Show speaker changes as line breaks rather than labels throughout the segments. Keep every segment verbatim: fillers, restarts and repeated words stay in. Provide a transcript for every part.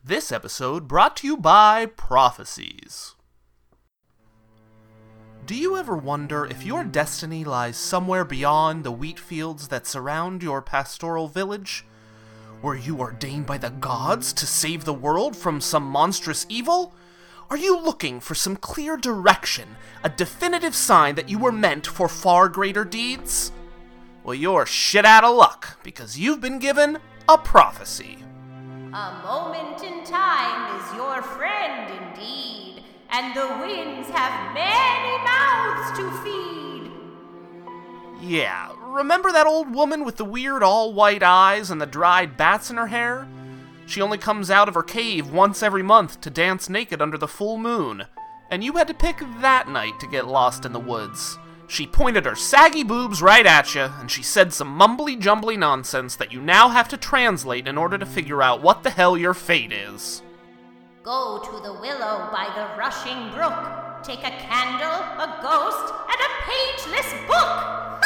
This episode brought to you by Prophecies. Do you ever wonder if your destiny lies somewhere beyond the wheat fields that surround your pastoral village? Were you ordained by the gods to save the world from some monstrous evil? Are you looking for some clear direction, a definitive sign that you were meant for far greater deeds? Well, you're shit out of luck, because you've been given a prophecy.
A moment in time is your friend indeed, and the winds have many mouths to feed.
Yeah, remember that old woman with the weird all-white eyes and the dried bats in her hair? She only comes out of her cave once every month to dance naked under the full moon, and you had to pick that night to get lost in the woods. She pointed her saggy boobs right at you, and she said some mumbly-jumbly nonsense that you now have to translate in order to figure out what the hell your fate is.
Go to the willow by the rushing brook. Take a candle, a ghost, and a pageless book!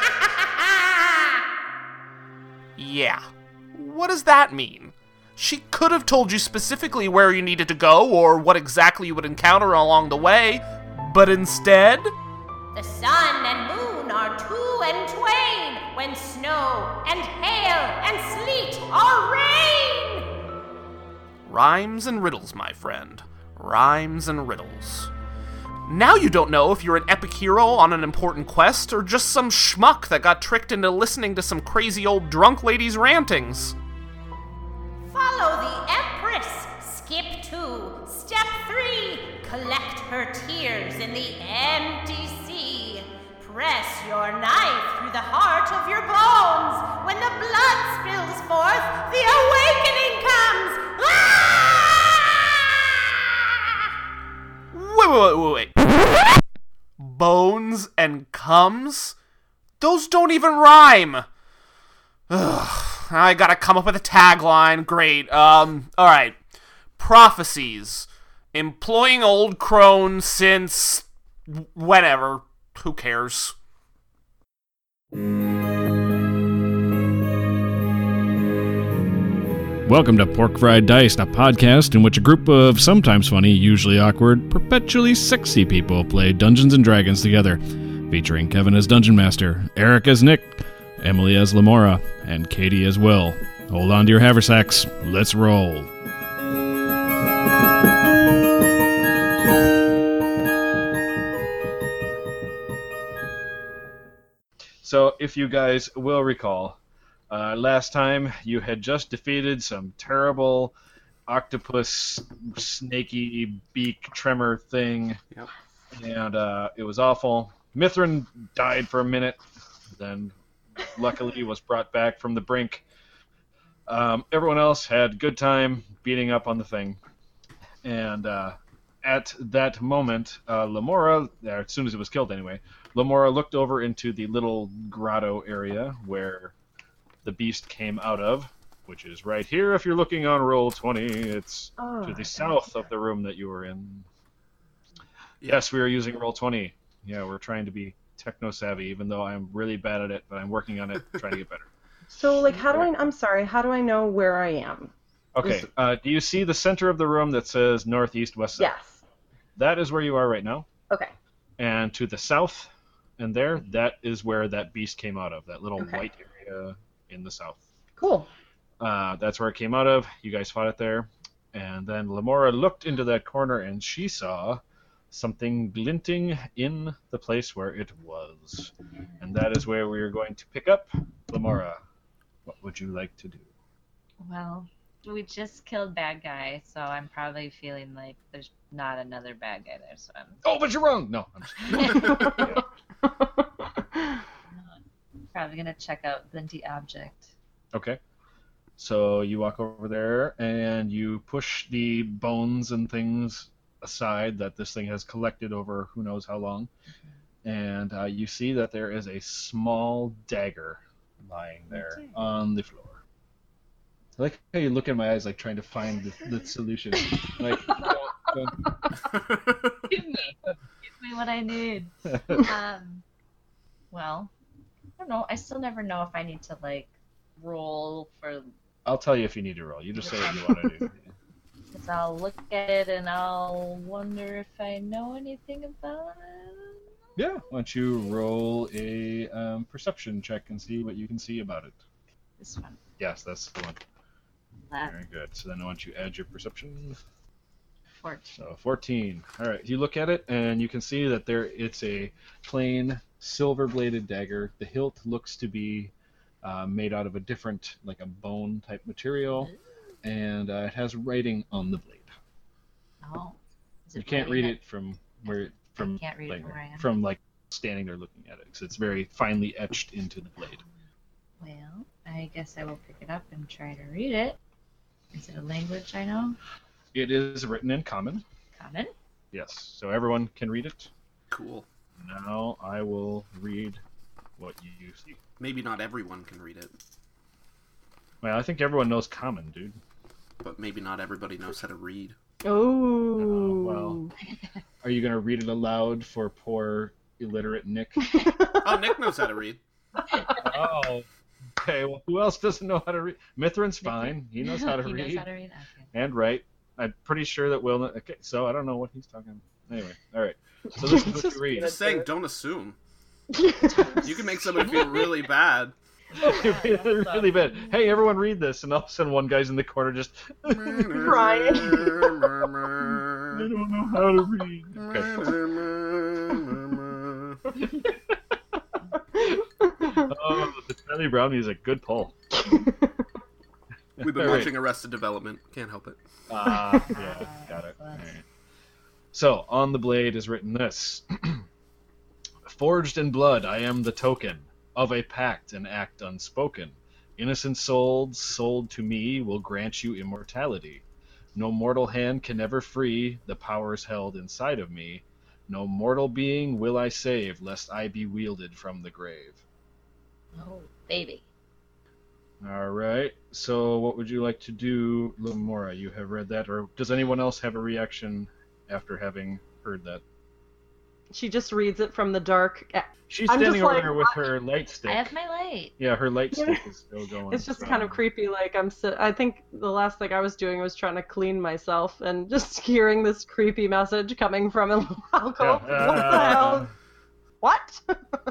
Yeah. What does that mean? She could have told you specifically where you needed to go or what exactly you would encounter along the way, but instead...
The sun and moon are two and twain, when snow and hail and sleet are rain!
Rhymes and riddles, my friend. Rhymes and riddles. Now you don't know if you're an epic hero on an important quest or just some schmuck that got tricked into listening to some crazy old drunk lady's rantings.
Follow the Empress. Skip two. Step three. Collect her tears in the empty sea. Press your knife through the heart of your bones. When the blood spills forth, the awakening comes. Ah!
Wait, wait, wait, wait. Bones and comes? Those don't even rhyme. Ugh. I gotta come up with a tagline. Great. Um, alright. Prophecies. Employing old crone since... whenever. Who cares?
Welcome to Pork Fried Diced, a podcast in which a group of sometimes funny, usually awkward, perpetually sexy people play Dungeons and Dragons together, featuring Kevin as Dungeon Master, Eric as Nick, Emily as Lamora, and Katie as Will. Hold on to your haversacks. Let's roll.
So, if you guys will recall, uh, last time you had just defeated some terrible octopus, snaky beak tremor thing,
Yep.
and uh, it was awful. Mithrin died for a minute, then luckily was brought back from the brink. Um, everyone else had good time beating up on the thing, and uh, at that moment, uh, Lamora, as soon as it was killed anyway, Lamora looked over into the little grotto area where the beast came out of, which is right here if you're looking on roll twenty. It's
Oh,
to the south of the room that you were in. Yes, we are using roll twenty. Yeah, we're trying to be techno-savvy, even though I'm really bad at it, but I'm working on it, trying to get better.
So, like, how do I... I'm sorry, how do I know where I am?
Okay,
Is-
uh, do you see the center of the room that says northeast, west, south?
Yes.
That is where you are right now.
Okay.
And to the south and there, that is where that beast came out of, that little
Okay.
white area in the south.
Cool.
Uh, that's where it came out of. You guys fought it there. And then Lamora looked into that corner and she saw something glinting in the place where it was. And that is where we are going to pick up. Lamora, what would you like to do?
Well, we just killed bad guy, so I'm probably feeling like there's not another bad guy there, so I'm
Oh, but you're wrong! No, I'm just
probably gonna check out Glinty Object.
Okay. So you walk over there and you push the bones and things aside that this thing has collected over who knows how long. And uh, you see that there is a small dagger lying there on the floor. I like how you look in my eyes like trying to find the, the solution. Like, don't, don't.
Give me, give me what I need. um, well, I don't know. I still never know if I need to like roll for.
I'll tell you if you need to roll. You just say what you want to do.
So I'll look at it and I'll wonder if I know anything about it.
Yeah, why don't you roll a um, perception check and see what you can see about it.
This one.
Yes, that's the one.
That
Very good. So then why don't you add your perception?
fourteen.
So fourteen. All right, you look at it and you can see that there it's a plain silver-bladed dagger. The hilt looks to be uh, made out of a different, like a bone type material, and uh, it has writing on the blade.
Oh. Is it
You can't
really
read
heavy?
it from where from
can't read it
like,
from where I am.
from like standing there looking at it because it's very finely etched into the blade.
Well, I guess I will pick it up and try to read it. Is it a language I know?
It is written in common.
Common?
Yes, so everyone can read it.
Cool.
Now I will read what you see.
Maybe not everyone can read it,
Well, I think everyone knows common, dude.
but maybe not everybody knows how to read.
Oh.
well. Are you going to read it aloud for poor illiterate Nick?
Oh, Nick knows how to read.
Oh, okay. Well, who else doesn't know how to read? Mithrin's fine. He knows how to
he
read
knows how to read? Okay.
and write. I'm pretty sure that Will. Kn- Okay, so I don't know what he's talking about. Anyway, all right. So this is what
Just
you read.
Just saying, don't assume. You can make somebody feel really bad.
really, really bad. Hey, everyone, read this, and all of a sudden, one guy's in the corner just. I
Crying.
don't know how to read. Okay. Oh, the Charlie Brown music, good pull.
We've been
All right.
watching Arrested Development. Can't help it.
Ah, yeah, got it. All right. So, on the blade is written this. Forged in blood, I am the token of a pact and act unspoken. Innocent souls sold to me will grant you immortality. No mortal hand can ever free the powers held inside of me. No mortal being will I save, lest I be wielded from the grave.
Oh, baby.
All right. So, what would you like to do, Lamora? You have read that, or does anyone else have a reaction after having heard that?
She just reads it from the dark.
She's
I'm
standing
just
over
like,
there with her light stick.
I have my light.
Yeah, her light
Yeah.
stick is still going.
It's just
strong.
kind of creepy. Like I'm, si- I think the last thing I was doing was trying to clean myself, and just hearing this creepy message coming from an alcove.
Yeah.
What the hell? What?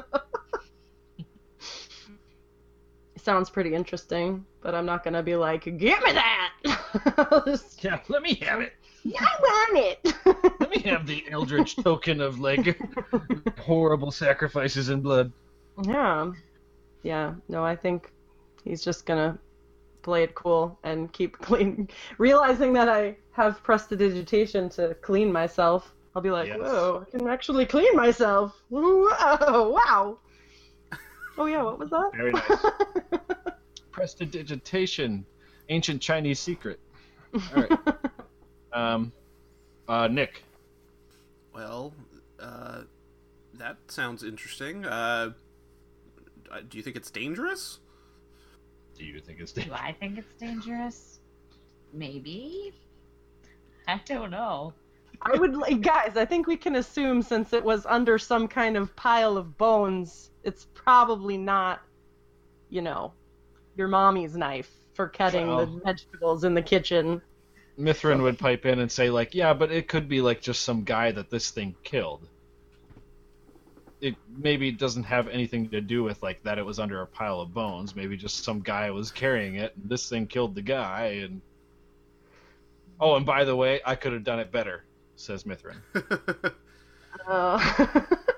Sounds pretty interesting, but I'm not gonna be like, give me that. I'll just,
Yeah, let me have it.
I want it.
Let me have the eldritch token of like horrible sacrifices and blood.
Yeah. Yeah. No, I think he's just gonna play it cool and keep clean. Realizing that I have prestidigitation to clean myself, I'll be like,
Yes.
whoa, I can actually clean myself. Whoa, wow. Oh yeah, what was that?
Very nice. Prestidigitation, ancient Chinese secret. All right. Um, uh, Nick.
Well, uh, that sounds interesting. Uh, uh, do you think it's dangerous?
Do you think it's
Do I think it's dangerous? Maybe. I don't know.
I would like, guys, I think we can assume since it was under some kind of pile of bones, it's probably not, you know, your mommy's knife for cutting
Well.
the vegetables in the kitchen.
Mithrin would pipe in and say, like, yeah, but it could be, like, just some guy that this thing killed. It maybe doesn't have anything to do with, like, that it was under a pile of bones. Maybe just some guy was carrying it, and this thing killed the guy, and... Oh, and by the way, I could have done it better, says Mithrin.
Uh...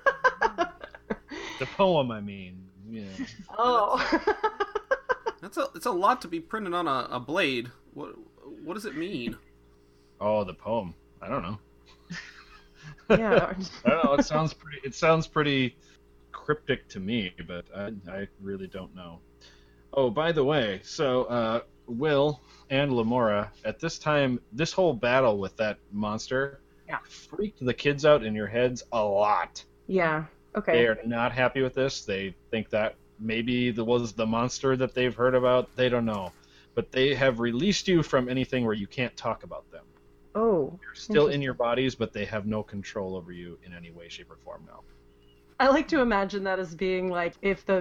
The poem, I mean. Yeah.
oh.
That's a it's a lot to be printed on a, a blade. What what does it mean?
Oh, the poem. I don't know.
yeah.
I don't know. It sounds pretty. It sounds pretty cryptic to me, but I, I really don't know. Oh, by the way, so uh, Will and Lamora, at this time, this whole battle with that monster
Yeah.
freaked the kids out in your heads a lot.
Yeah.
They
Okay.
are not happy with this. They think that maybe there was the monster that they've heard about. They don't know, but they have released you from anything where you can't talk about them.
Oh.
They're still in your bodies, but they have no control over you in any way, shape, or form now.
I like to imagine that as being like if the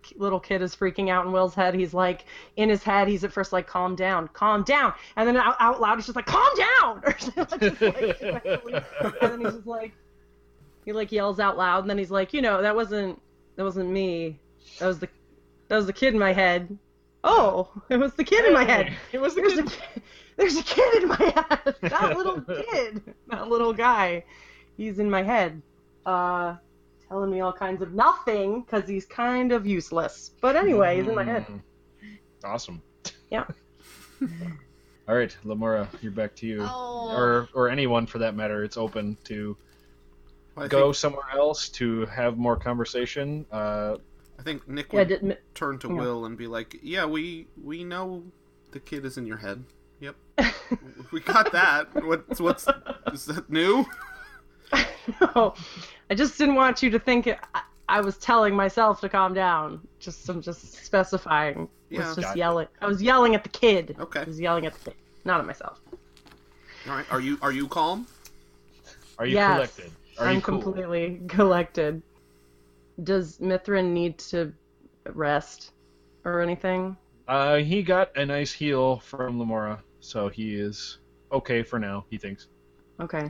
little kid is freaking out in Will's head. He's like, in his head, he's at first like, calm down, calm down. And then out, out loud, he's just like, calm down! Or just like, and then he's just like, he like yells out loud, and then he's like, you know, that wasn't, that wasn't me. That was the, that was the kid in my head. Oh, it was the kid in my head.
It was the
There's
kid.
a, ki- there's a kid in my head. That little kid, that little guy, he's in my head. Uh, telling me all kinds of nothing because he's kind of useless. But anyway, he's in my head.
Mm. Awesome.
Yeah.
All right, Lamora, you're back to you,
Oh.
or or anyone for that matter. It's open to
I
go
think,
somewhere else to have more conversation. Uh,
I think Nick
Yeah,
would
did,
turn to
yeah.
Will and be like, "Yeah, we we know the kid is in your head. Yep, we got that. What's what's is that new?"
no, I just didn't want you to think it, I, I was telling myself to calm down. Just I'm just specifying. I
Yeah.
was just
Gotcha.
yelling. I was yelling at the kid.
Okay.
I was yelling at the kid, not at myself.
All right, are you are you calm?
are you
Yes,
collected? Are
I'm
you cool?
completely collected. Does Mithrin need to rest or anything?
Uh, he got a nice heal from Lamora, so he is okay for now. He thinks.
Okay.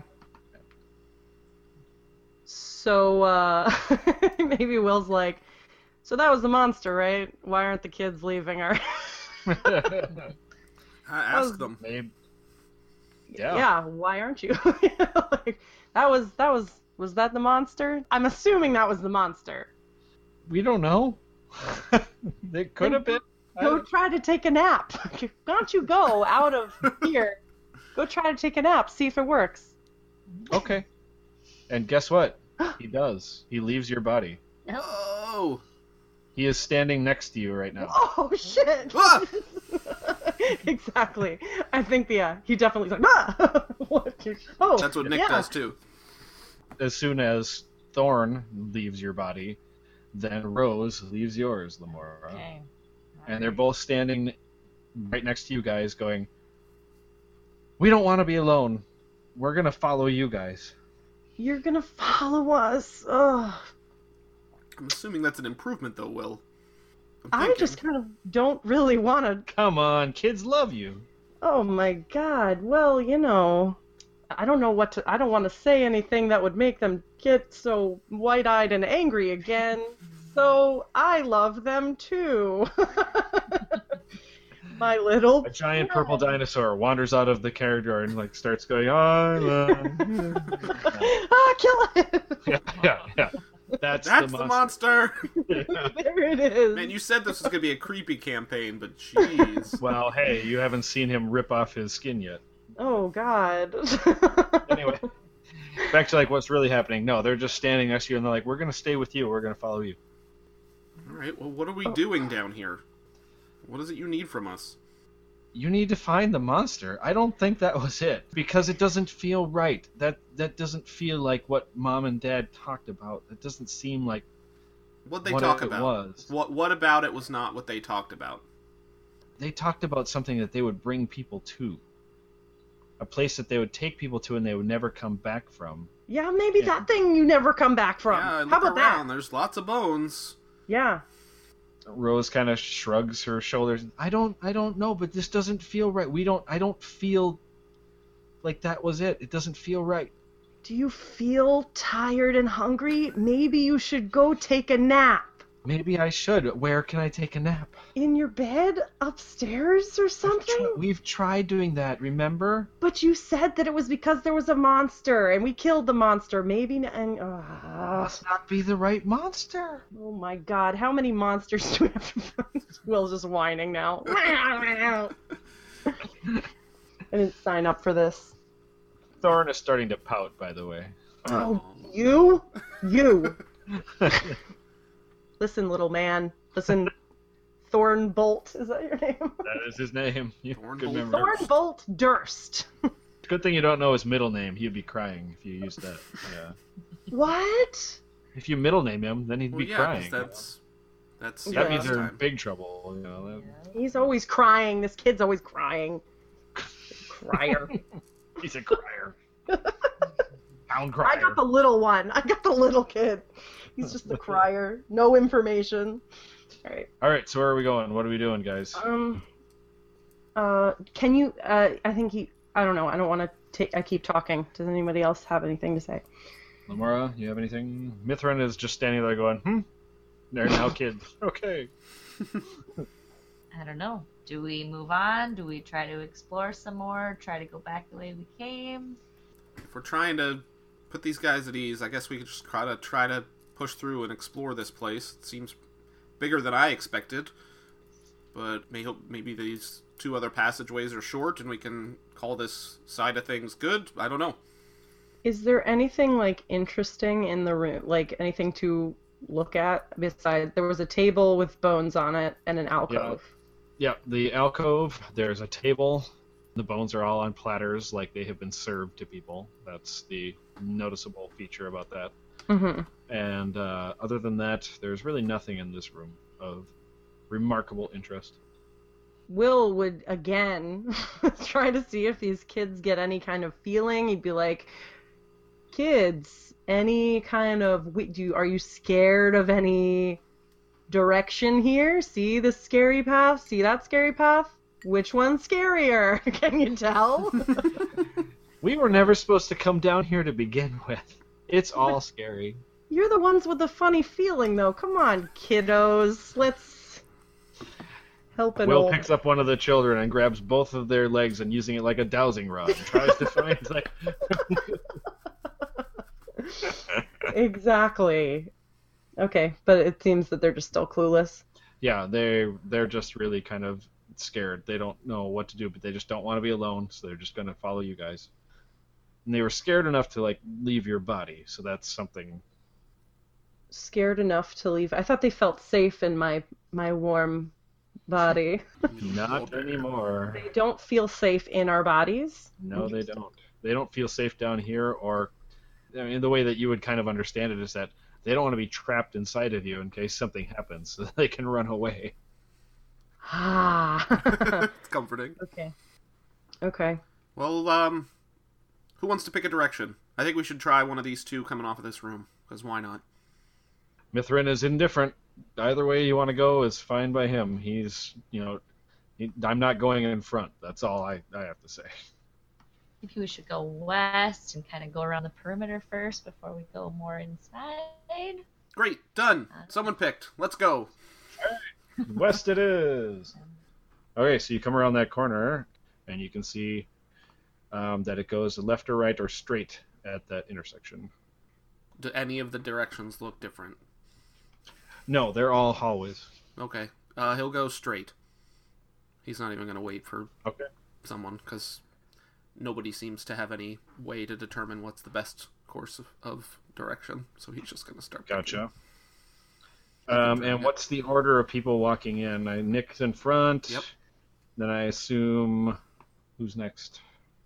So, uh, maybe Will's like, so that was the monster, right? Why aren't the kids leaving our...
I ask
Oh.
them.
Maybe. Yeah.
yeah, why aren't you? like, that was, that was, was that the monster? I'm assuming that was the monster.
We don't know. It could have been. I
Go
don't-
try to take a nap. Why don't you go out of here? Go try to take a nap, see if it works.
Okay. And guess what? He does. He leaves your body.
Oh,
He is standing next to you right now.
Oh, shit!
Ah!
exactly. I think, yeah, he definitely's like, ah! What? Oh,
that's what Nick
yeah.
does too.
As soon as Thorn leaves your body, then Rose leaves yours, Lamora.
Okay.
And they're both standing right next to you guys going, we don't want to be alone. We're going to follow you guys.
You're gonna follow us. Ugh.
I'm assuming that's an improvement, though, Will. I'm
I
thinking.
just kind of don't really want to.
Come on, kids love you.
Oh my god. Well, you know, I don't know what to. I don't want to say anything that would make them get so wide-eyed and angry again. So I love them too. My little.
A giant purple dinosaur wanders out of the corridor and like starts going, I love you.
Ah, kill it!
Yeah, yeah, yeah. That's,
That's
the
the
monster.
monster.
There it is.
Man, you said this was gonna be a creepy campaign, but jeez.
Well, hey, you haven't seen him rip off his skin yet.
Oh god.
Anyway, back to like what's really happening. No, they're just standing next to you and they're like, we're gonna stay with you. We're gonna follow you.
All right. Well, what are
Oh.
we doing down here? What is it you need from us?
You need to find the monster. I don't think that was it because it doesn't feel right. That that doesn't feel like what Mom and Dad talked about. It doesn't seem like
What they
what
talk
it
about?
was.
What What about it was not what they talked about?
They talked about something that they would bring people to. A place that they would take people to and they would never come back from.
Yeah, maybe
Yeah.
that thing you never come back from.
Yeah,
How
look
about
around.
that?
There's lots of bones.
Yeah.
Rose kind of shrugs her shoulders. I don't I don't know, but this doesn't feel right. We don't I don't feel like that was it. It doesn't feel right.
Do you feel tired and hungry? Maybe you should go take a nap.
Maybe I should. Where can I take a nap?
In your bed? Upstairs or
We've,
something?
tri- we've tried doing that, remember?
But you said that it was because there was a monster and we killed the monster. Maybe. N- and, uh,
Must not be the right monster.
oh my god, how many monsters do we have to find? Will's just whining now. I didn't sign up for this.
Thorn is starting to pout, by the way.
Oh, you? You. Listen, little man. Listen, Thornbolt. Is that your name?
That is his name. You
Thornbolt
good memory.
Thornbolt Durst.
Good thing you don't know his middle name. He'd be crying if you used that. Yeah.
What?
If you middle name him, then he'd
Well,
be
yeah, 'cause
crying.
that's that's
That
Yeah.
means
serious
they're in
time.
big trouble. You know.
He's always crying. This kid's always crying. Crier.
He's a crier. Town
I
crier.
got the little one. I got the little kid. He's just the crier. No information. All right.
All right, so where are we going? What are we doing, guys?
Um. Uh. Can you? Uh. I think he. I don't know. I don't want to take. I keep talking. Does anybody else have anything to say?
Lamora, you have anything? Mithrin is just standing there going, hmm? They're now kids. Okay.
I don't know. Do we move on? Do we try to explore some more? Try to go back the way we came?
If we're trying to put these guys at ease, I guess we could just try to try to push through and explore this place. It seems bigger than I expected, but may hope maybe these two other passageways are short and we can call this side of things good. I don't know.
Is there anything like interesting in the room? Like anything to look at besides there was a table with bones on it and an alcove.
Yeah, the alcove, there's a table. The bones are all on platters like they have been served to people. That's the noticeable feature about that.
Mm-hmm.
And uh, other than that, there's really nothing in this room of remarkable interest.
Will would again try to see if these kids get any kind of feeling. He'd be like, "Kids, any kind of do you, are you scared of any direction here? See this scary path? See that scary path? Which one's scarier? Can you tell?"
We were never supposed to come down here to begin with. It's all scary.
You're the ones with the funny feeling, though. Come on, kiddos. Let's help an
Will
old...
picks up one of the children and grabs both of their legs and using it like a dowsing rod. And tries to find like.
Exactly. Okay, but it seems that they're just still clueless.
Yeah, they they're just really kind of scared. They don't know what to do, but they just don't want to be alone, so they're just going to follow you guys. And they were scared enough to like leave your body, so that's something.
Scared enough to leave. I thought they felt safe in my my warm body.
Not anymore.
They don't feel safe in our bodies.
No, they don't. They don't feel safe down here, or I mean, the way that you would kind of understand it is that they don't want to be trapped inside of you in case something happens, so they can run away.
Ah.
It's comforting.
Okay. Okay.
Well, um, who wants to pick a direction? I think we should try one of these two coming off of this room, because why not?
Mithrin is indifferent. Either way you want to go is fine by him. He's, you know, he, I'm not going in front. That's all I, I have to say.
Maybe we should go west and kind of go around the perimeter first before we go more inside.
Great, done. Someone picked. Let's go.
West it is. Okay, so you come around that corner, and you can see um, that it goes left or right or straight at that intersection.
Do any of the directions look different?
No, they're all hallways.
Okay, uh, he'll go straight. He's not even going to wait for
Okay.
someone, because nobody seems to have any way to determine what's the best course of, of direction, so he's just going to start picking.
Gotcha. Um, and what's the order of people walking in? I, Nick's in front.
Yep.
Then I assume... Who's next?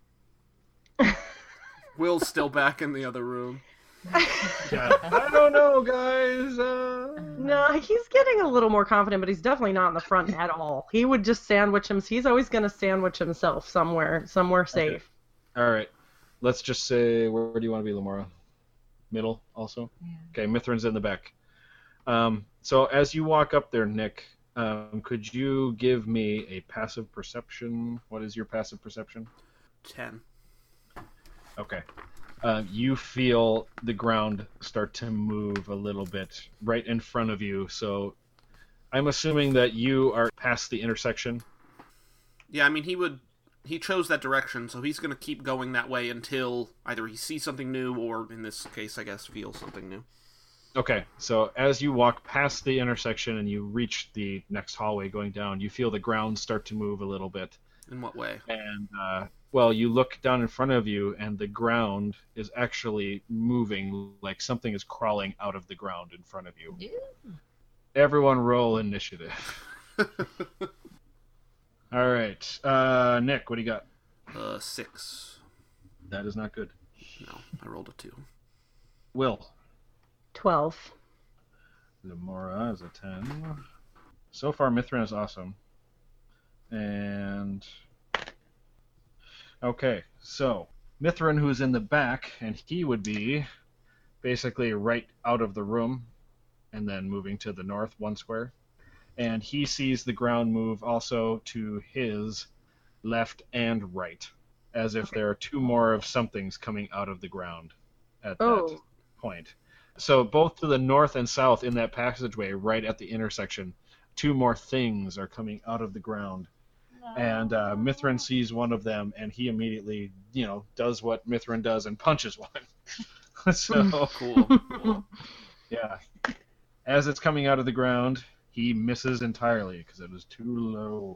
Will's still back in the other room.
Yeah. I don't know, guys. Uh...
No, he's getting a little more confident, but he's definitely not in the front at all. He would just sandwich him. He's always going to sandwich himself somewhere, somewhere safe.
Okay. All right. Let's just say, where, where do you want to be, Lamora? Middle, also?
Yeah.
Okay, Mithrin's in the back. Um, so as you walk up there, Nick, um, could you give me a passive perception? What is your passive perception?
Ten.
Okay. Uh, you feel the ground start to move a little bit right in front of you. So I'm assuming that you are past the intersection.
Yeah, I mean, he would... He chose that direction, so he's going to keep going that way until either he sees something new or, in this case, I guess, feels something new.
Okay, so as you walk past the intersection and you reach the next hallway going down, you feel the ground start to move a little bit.
In what way?
And, uh, well, you look down in front of you, and the ground is actually moving like something is crawling out of the ground in front of you.
Yeah.
Everyone roll initiative. All right. Uh, Nick, what do you got?
Uh, six.
That is not good.
No, I rolled a two.
Will.
Twelve.
Lamora is a ten. So far, Mithrin is awesome. And... Okay, so Mithrin, who's in the back, and he would be basically right out of the room, and then moving to the north one square. and he sees the ground move also to his left and right, as if there are two more of somethings coming out of the ground at that
Oh.
point. So both to the north and south in that passageway, right at the intersection, two more things are coming out of the ground. And uh, Mithrin sees one of them, and he immediately, you know, does what Mithrin does and punches one. So,
Cool. Cool.
yeah. As it's coming out of the ground, he misses entirely because it was too low.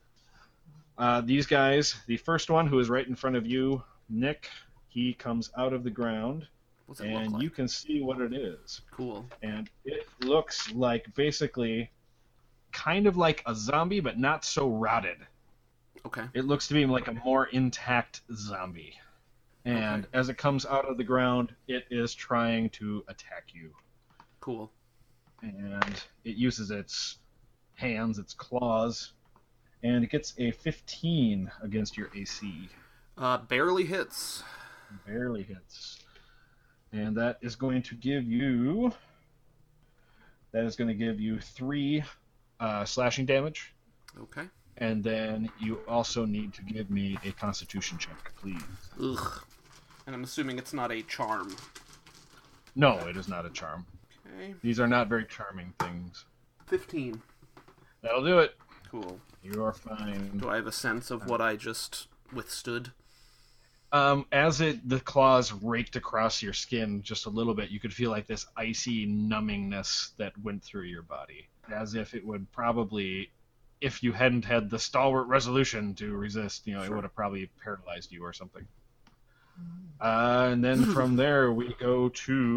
Uh, these guys, the first one who is right in front of you, Nick, he comes out of the ground,
What's it
and
look like?
you can see what it is.
Cool.
And it looks like basically kind of like a zombie, but not so rotted.
Okay.
It looks to be like a more intact zombie. And
Okay.
as it comes out of the ground, it is trying to attack you.
Cool.
And it uses its hands, its claws, and it gets a fifteen against your A C.
Uh, barely hits.
Barely hits. And that is going to give you... That is going to give you three uh, slashing damage.
Okay.
And then you also need to give me a constitution check, please.
Ugh. And I'm assuming it's not a charm.
No, it is not a charm.
Okay.
These are not very charming things.
fifteen.
That'll do it.
Cool.
You are fine.
Do I have a sense of what I just withstood?
Um, as it the claws raked across your skin just a little bit, you could feel like this icy numbingness that went through your body, as if it would probably, if you hadn't had the stalwart resolution to resist, you know,
Sure.
it would have probably paralyzed you or something. Uh, and then from there we go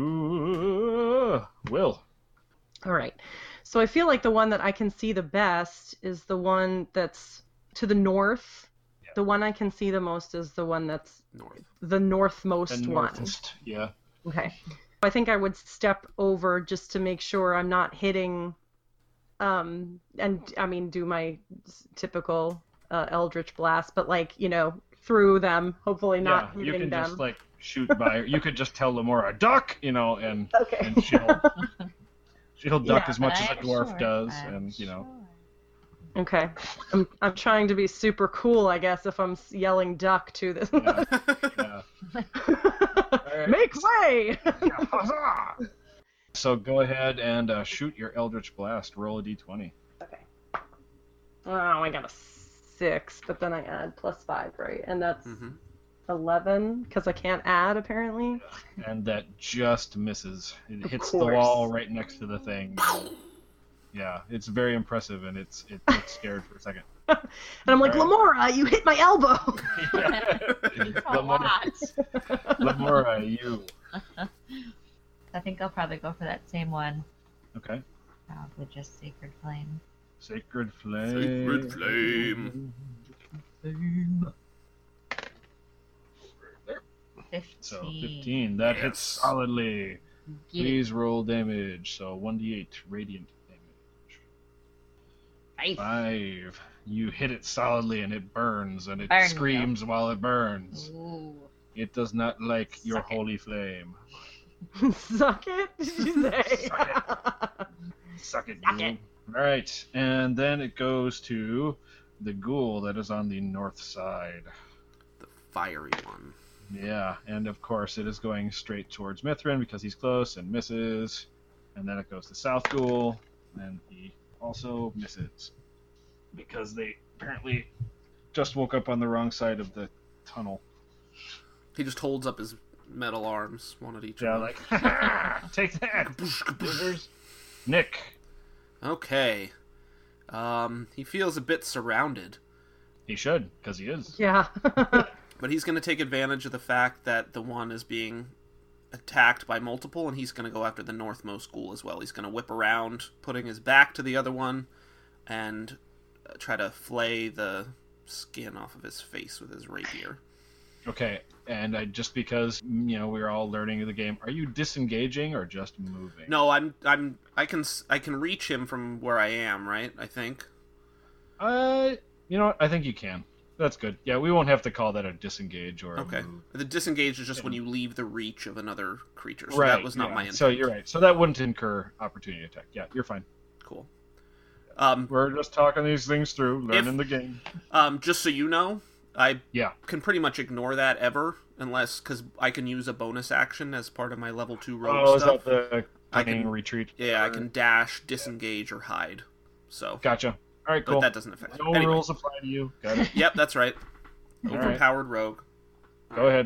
to Will.
All right. So I feel like the one that I can see the best is the one that's to the north.
Yeah.
The one I can see the most is the one that's
North.
the northmost
The
one.
northest, yeah.
Okay. I think I would step over just to make sure I'm not hitting, um, and I mean, do my s- typical uh, Eldritch Blast, but like, you know, through them, hopefully not
yeah, you
hitting
can
them.
just like shoot by. You could just tell Lamora duck, you know, and,
Okay.
and she'll she'll duck
Yeah,
as much
I'm
as a dwarf
sure,
does,
I'm
and you know.
sure.
Okay. I'm, I'm trying to be super cool, I guess, if I'm s- yelling duck to this.
Yeah, yeah. right.
Make way!
Yeah, huzzah! So go ahead and uh, shoot your Eldritch Blast. Roll a d twenty.
Oh, I got a six, but then I add plus five, right? And that's
Mm-hmm.
eleven, because I can't add, apparently.
And that just misses. It
Of
hits the
course.
wall right next to the thing. Yeah, it's very impressive, and it's it looks scared for a second.
And I'm like,
All
Lamora, you hit my elbow!
It's a
Lamora,
lot.
Lamora, you.
I think I'll probably go for that same one.
Okay.
Probably just Sacred Flame.
Sacred Flame.
Sacred Flame.
Fifteen.
So fifteen. That
Yes.
hits solidly.
Get it.
Please roll damage. So one d eight radiant damage.
Five.
Five. You hit it solidly and it burns and it
Burn,
screams while it burns.
Ooh.
It does not like your
Suck it.
holy flame.
Suck it, did you say?
Suck it,
Suck
ghoul.
it.
Alright, and then it goes to the ghoul that is on the north side.
The fiery one.
Yeah, and of course it is going straight towards Mithrin because he's close and misses. And then it goes to South Ghoul, and he also misses. Because they apparently just woke up on the wrong side of the tunnel.
He just holds up his metal arms, one at each.
Yeah,
of them.
like, "Ha-ha! Take that, losers." Nick.
Okay. Um, he feels a bit surrounded,
He should, because he is.
Yeah.
but he's going to take advantage of the fact that the one is being attacked by multiple, and he's going to go after the northmost ghoul as well. He's going to whip around, putting his back to the other one, and uh, try to flay the skin off of his face with his rapier.
Okay, and I, just because, you know, we're all learning the game, are you disengaging or just moving?
No, I'm I'm I can s- I can reach him from where I am, right? I think.
Uh, you know what? I think you can. That's good. Yeah, we won't have to call that a disengage or a
Okay.
move.
The disengage is just when you leave the reach of another creature. So
right.
that was not
yeah.
my intent.
So you're right. So that wouldn't incur opportunity attack. Yeah, you're fine.
Cool. Um,
We're just talking these things through, learning the game.
um, just so you know, I
Yeah.
can pretty much ignore that ever, unless because I can use a bonus action as part of my level two rogue
Oh, is
stuff.
that the
I
cunning
can-
retreat?
Yeah, I can dash, disengage, or hide. So,
Gotcha. All right,
but
cool.
that doesn't affect it.
No
Anyway.
rules apply to you. Got it.
Yep, that's right.
All right.
Overpowered rogue.
Go ahead.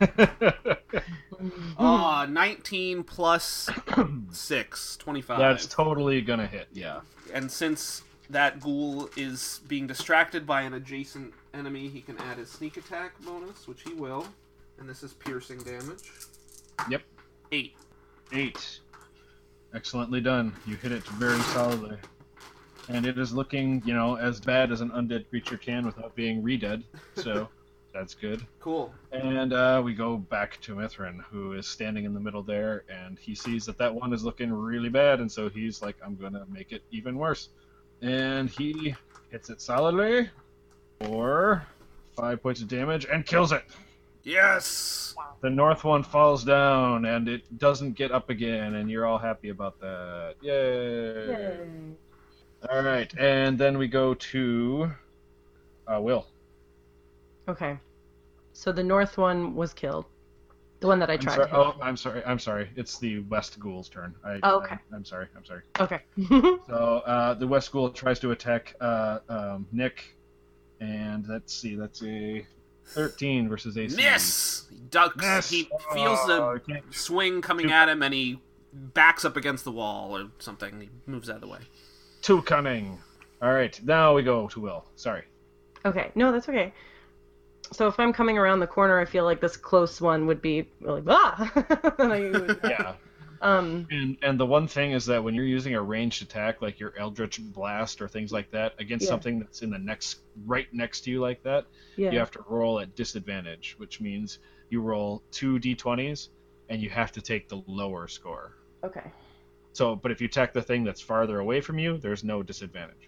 Oh, nineteen plus six, twenty-five.
That's totally gonna hit. Yeah.
And since that ghoul is being distracted by an adjacent enemy, he can add his sneak attack bonus, which he will. And this is piercing damage.
Yep.
Eight.
Eight. Excellently done. You hit it very solidly. And it is looking, you know, as bad as an undead creature can without being re-dead. So, that's good.
Cool.
And uh, we go back to Mithrin, who is standing in the middle there, and he sees that that one is looking really bad, and so he's like, I'm gonna make it even worse. And he hits it solidly for five points of damage and kills it.
Yes!
The north one falls down, and it doesn't get up again, and you're all happy about that. Yay!
Yay.
All right, and then we go to uh, Will.
Okay. So the north one was killed. The one that I
I'm
tried
sorry.
to hit.
Oh, I'm sorry. I'm sorry. It's the West Ghoul's turn. I,
Oh, okay.
I, I'm sorry. I'm sorry.
Okay.
So uh, the West Ghoul tries to attack uh, um, Nick, and let's see. That's a thirteen versus A C.
Miss! He ducks.
Miss!
He feels
Oh, I
the
can't-
swing coming
Too-
at him, and he backs up against the wall or something. He moves out of the way.
Too cunning. All right, now we go to Will. Sorry.
Okay. No, that's okay. So if I'm coming around the corner, I feel like this close one would be like, ah! And I would-
Yeah.
um,
And and the one thing is that when you're using a ranged attack like your Eldritch Blast or things like that against
Yeah.
something that's in the next right next to you like that,
yeah.
you have to roll at disadvantage, which means you roll two d twenties and you have to take the lower score.
Okay.
So, but if you attack the thing that's farther away from you, there's no disadvantage.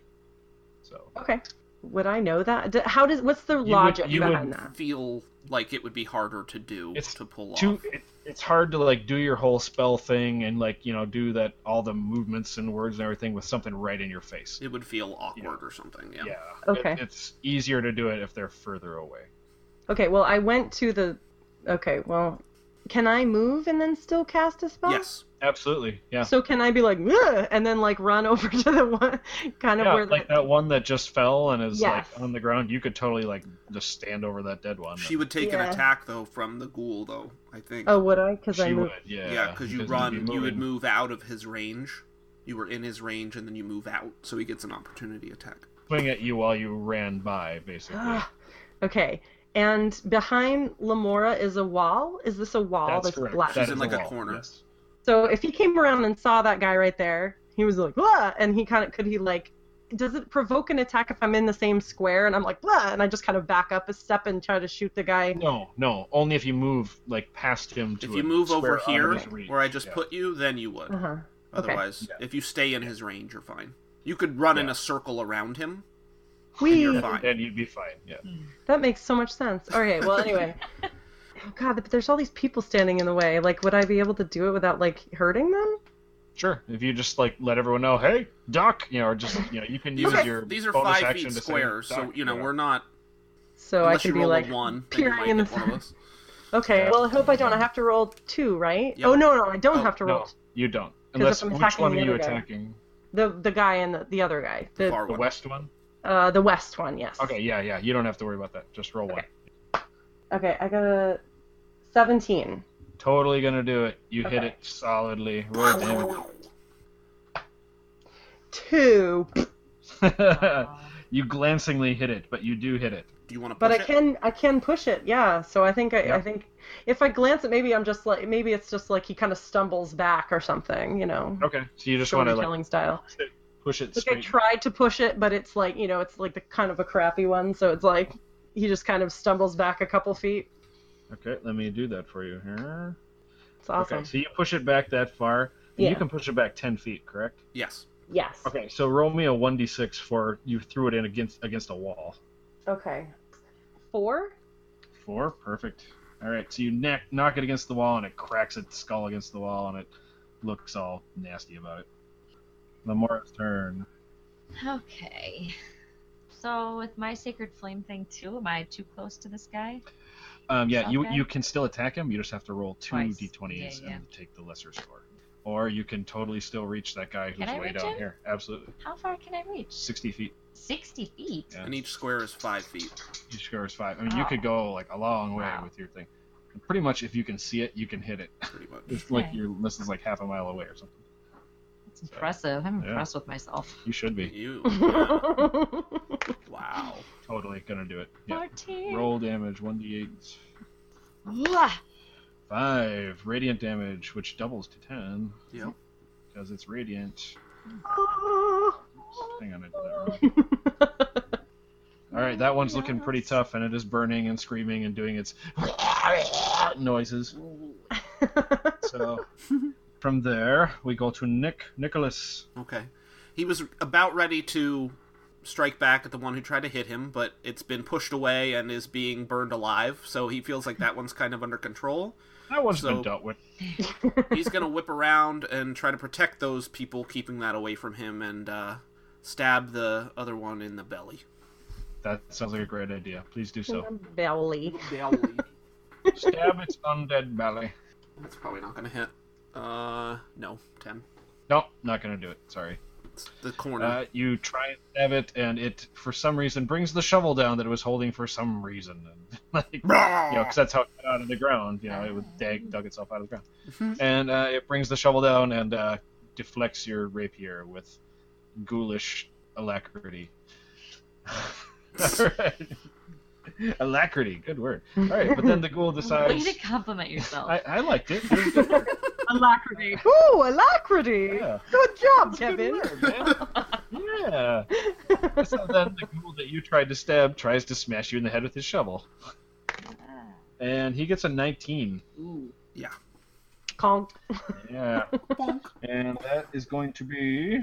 So,
Okay. Would I know that? D- How does? What's the
would-
logic
you
behind
would
that?
Feel like it would be harder to do
It's
to pull
too,
off.
it, it's hard to like do your whole spell thing and like you know do that all the movements and words and everything with something right in your face.
It would feel awkward or something. Yeah.
Yeah.
Okay.
It, it's easier to do it if they're further away.
Okay. Well, I went to the. Okay. Well, can I move and then still cast a spell?
Yes.
Absolutely. Yeah.
So can I be like, "Ugh," and then like run over to the one, kind of
yeah,
where
like
the.
that one that just fell and is
Yes.
like on the ground. You could totally like just stand over that dead one.
She would take
Yeah.
an attack though from the ghoul though. I think.
Oh, would I? Because
She
I
would.
moved.
Yeah.
yeah, because you
you'd
run,
be
you would
moving.
move out of his range. You were in his range, and then you move out, so he gets an opportunity attack.
swing at you while you ran by, basically.
Ah, okay. And behind Lamora is a wall. Is this a wall
That's
that's
correct.
black?
That
She's in
is
like a
wall,
corner.
yes.
So if he came around and saw that guy right there, he was like, "Blah!" And he kind of could he like, does it provoke an attack if I'm in the same square and I'm like, "Blah!" And I just kind of back up a step and try to shoot the guy?
No, no. Only if you move like past him to
If
a
you move over
square out of
here,
his reach.
where I just
Yeah.
put you, then you would.
Uh huh.
Otherwise,
Yeah.
if you stay in his range, you're fine. You could run in
Yeah.
a circle around him.
Wee.
you're fine.
Then you'd be fine. Yeah.
That makes so much sense. Okay. Well, anyway. Oh God, but there's all these people standing in the way. Like, would I be able to do it without like hurting them?
Sure. If you just like let everyone know, hey, duck, you know, or just you know, you can
These
use
are
your
these are
bonus
five
action
feet
to say,
squares, so
duck,
you know
yeah.
we're not.
So I
Unless
can
you
be
roll
like
a one, then you
peering
might
in the.
hit one of us.
Okay. Well, I hope I don't. I have to roll two, right?
Yep.
Oh no, no, I don't
Oh,
have to roll.
No, you don't.
if
Unless
I'm
which
attacking
one
the
are you
other guy.
attacking?
The the guy and the, the other guy.
The
The
far
The
one.
west one?
uh the west one, yes.
Okay, yeah, yeah. You don't have to worry about that. Just roll one.
Okay, I got a seventeen.
Totally gonna do it. You hit
Okay.
it solidly. Roll damage.
Two.
You glancingly hit it, but you do hit it.
Do you want to push
But I
it?
can I can push it, yeah. So I think I,
Yeah.
I think if I glance at maybe I'm just like maybe it's just like he kind of stumbles back or something, you know.
Okay, so you just want to like
Storytelling style.
push it
Like I
straight.
tried to push it, but it's like you know it's like the kind of a crappy one, so it's like he just kind of stumbles back a couple feet.
Okay, let me do that for you here.
It's awesome.
Okay, so you push it back that far. and
Yeah.
You can push it back ten feet, correct?
Yes.
Yes.
Okay, so roll me a one d six for you threw it in against against a wall.
Okay. Four.
Four, perfect. All right, so you knock knock it against the wall, and it cracks its skull against the wall, and it looks all nasty about it. Lamora's turn.
Okay. So with my sacred flame thing too, am I too close to this guy?
Um, yeah, you
Okay.
you can still attack him. You just have to roll two
Twice.
d twenties
Yeah, yeah.
and take the lesser score. Or you can totally still reach that guy who's
Can I
way
reach
down
him?
here. Absolutely.
How far can I reach?
sixty feet.
Sixty feet.
Yeah.
And each square is five feet.
Each score is five. I mean, you
Oh.
could go like a long way
Wow.
with your thing. And pretty much, if you can see it, you can hit it.
Pretty much.
It's like
Okay.
your this is like half a mile away or something.
That's impressive. I'm
Yeah.
impressed with myself.
You should be
You. Wow.
totally gonna do it. Yeah.
Fourteen.
Roll damage one d eight.
Wah!
Five radiant damage, which doubles to ten
Yep.
because it's radiant. Hang on, I did that wrong. All right, that one's looking pretty tough, and it is burning and screaming and doing its noises. So from there, we go to Nick Nicholas.
Okay. He was about ready to strike back at the one who tried to hit him, but it's been pushed away and is being burned alive, so he feels like that one's kind of under control.
That one's
So-
been dealt with.
He's going to whip around and try to protect those people keeping that away from him and uh, stab the other one in the belly.
That sounds like a great idea. Please do so.
Belly.
Belly.
Stab its undead belly.
That's probably not going to hit. Uh, no, ten.
Nope, not gonna do it. Sorry.
It's the corner.
Uh, you try and stab it, and it, for some reason, brings the shovel down that it was holding for some reason. And, like, you know, because that's how it got out of the ground. You know, it would dig, dug itself out of the ground. And uh, it brings the shovel down and uh, deflects your rapier with ghoulish alacrity. All right. Alacrity, good word. All right, but then the ghoul
Way
decides.
to compliment yourself.
I, I liked it. It was a good word.
Alacrity. Ooh, alacrity.
Yeah.
Good job,
It's a good
Kevin.
word, man. Yeah. So then the ghoul that you tried to stab tries to smash you in the head with his shovel. And he gets a nineteen.
Yeah.
Conk.
Yeah. And that is going to be.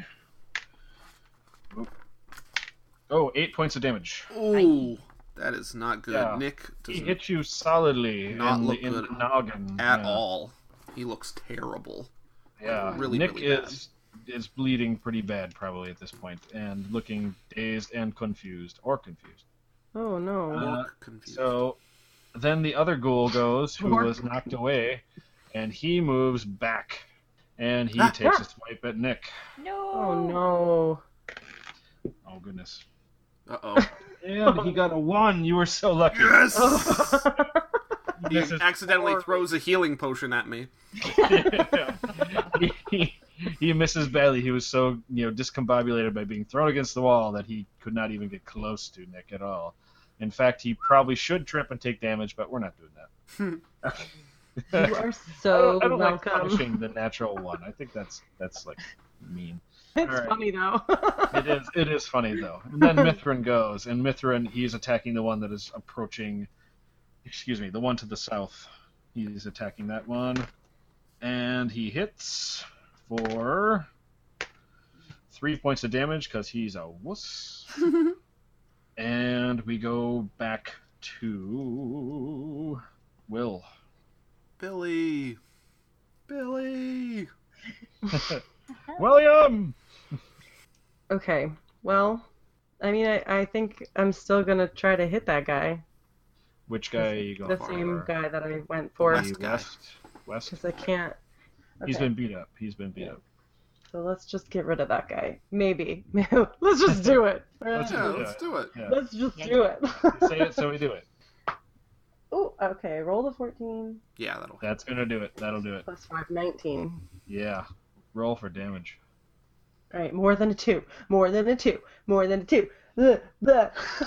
Oh, eight points of damage.
Ooh, that is not good.
Yeah.
Nick
He
doesn't
hit you solidly
Not
in,
look
the, in
good
the noggin.
at
yeah.
all. He looks terrible.
Yeah.
Really,
Nick
really bad.
is is bleeding pretty bad probably at this point and looking dazed and confused or confused.
Oh no.
Uh,
Look confused.
So then the other ghoul goes, who
More
was knocked away, and he moves back, and he
Ah,
takes
ah.
a swipe at Nick.
No.
Oh no.
Oh goodness!
Uh-oh.
And he got a one. You were so lucky.
Yes! he
This is
accidentally
horrible.
throws a healing potion at me.
he, he, he misses badly. He was so you know discombobulated by being thrown against the wall that he could not even get close to Nick at all. In fact, he probably should trip and take damage, but we're not doing that.
You are
I
so
don't, I don't like
welcome.
punishing the natural one. I think that's that's like mean.
It's
Alright.
funny though.
It is it is funny though. And then Mithrin goes, and Mithrin he's attacking the one that is approaching. Excuse me, the one to the south. He's attacking that one, and he hits for three points of damage because he's a wuss. And we go back to Will.
Billy. Billy.
William.
Okay. Well, I mean, I, I think I'm still gonna try to hit that guy.
Which guy are you going
The
for?
same guy that I went for.
West guy.
West. West.
Because I can't.
He's
Okay.
been beat up. He's been beat up.
So let's just get rid of that guy. Maybe. Let's just do it.
Let's
Yeah,
do
let's
it.
do it.
Yeah.
Let's just
Yeah.
do it.
You say it, so we do it.
Oh, okay. Roll the fourteen
Yeah, that'll hit.
That's gonna do it. That'll do it.
plus five, nineteen.
Yeah. Roll for damage.
All right, more than a two. More than a two. More than a two. Ugh, ugh.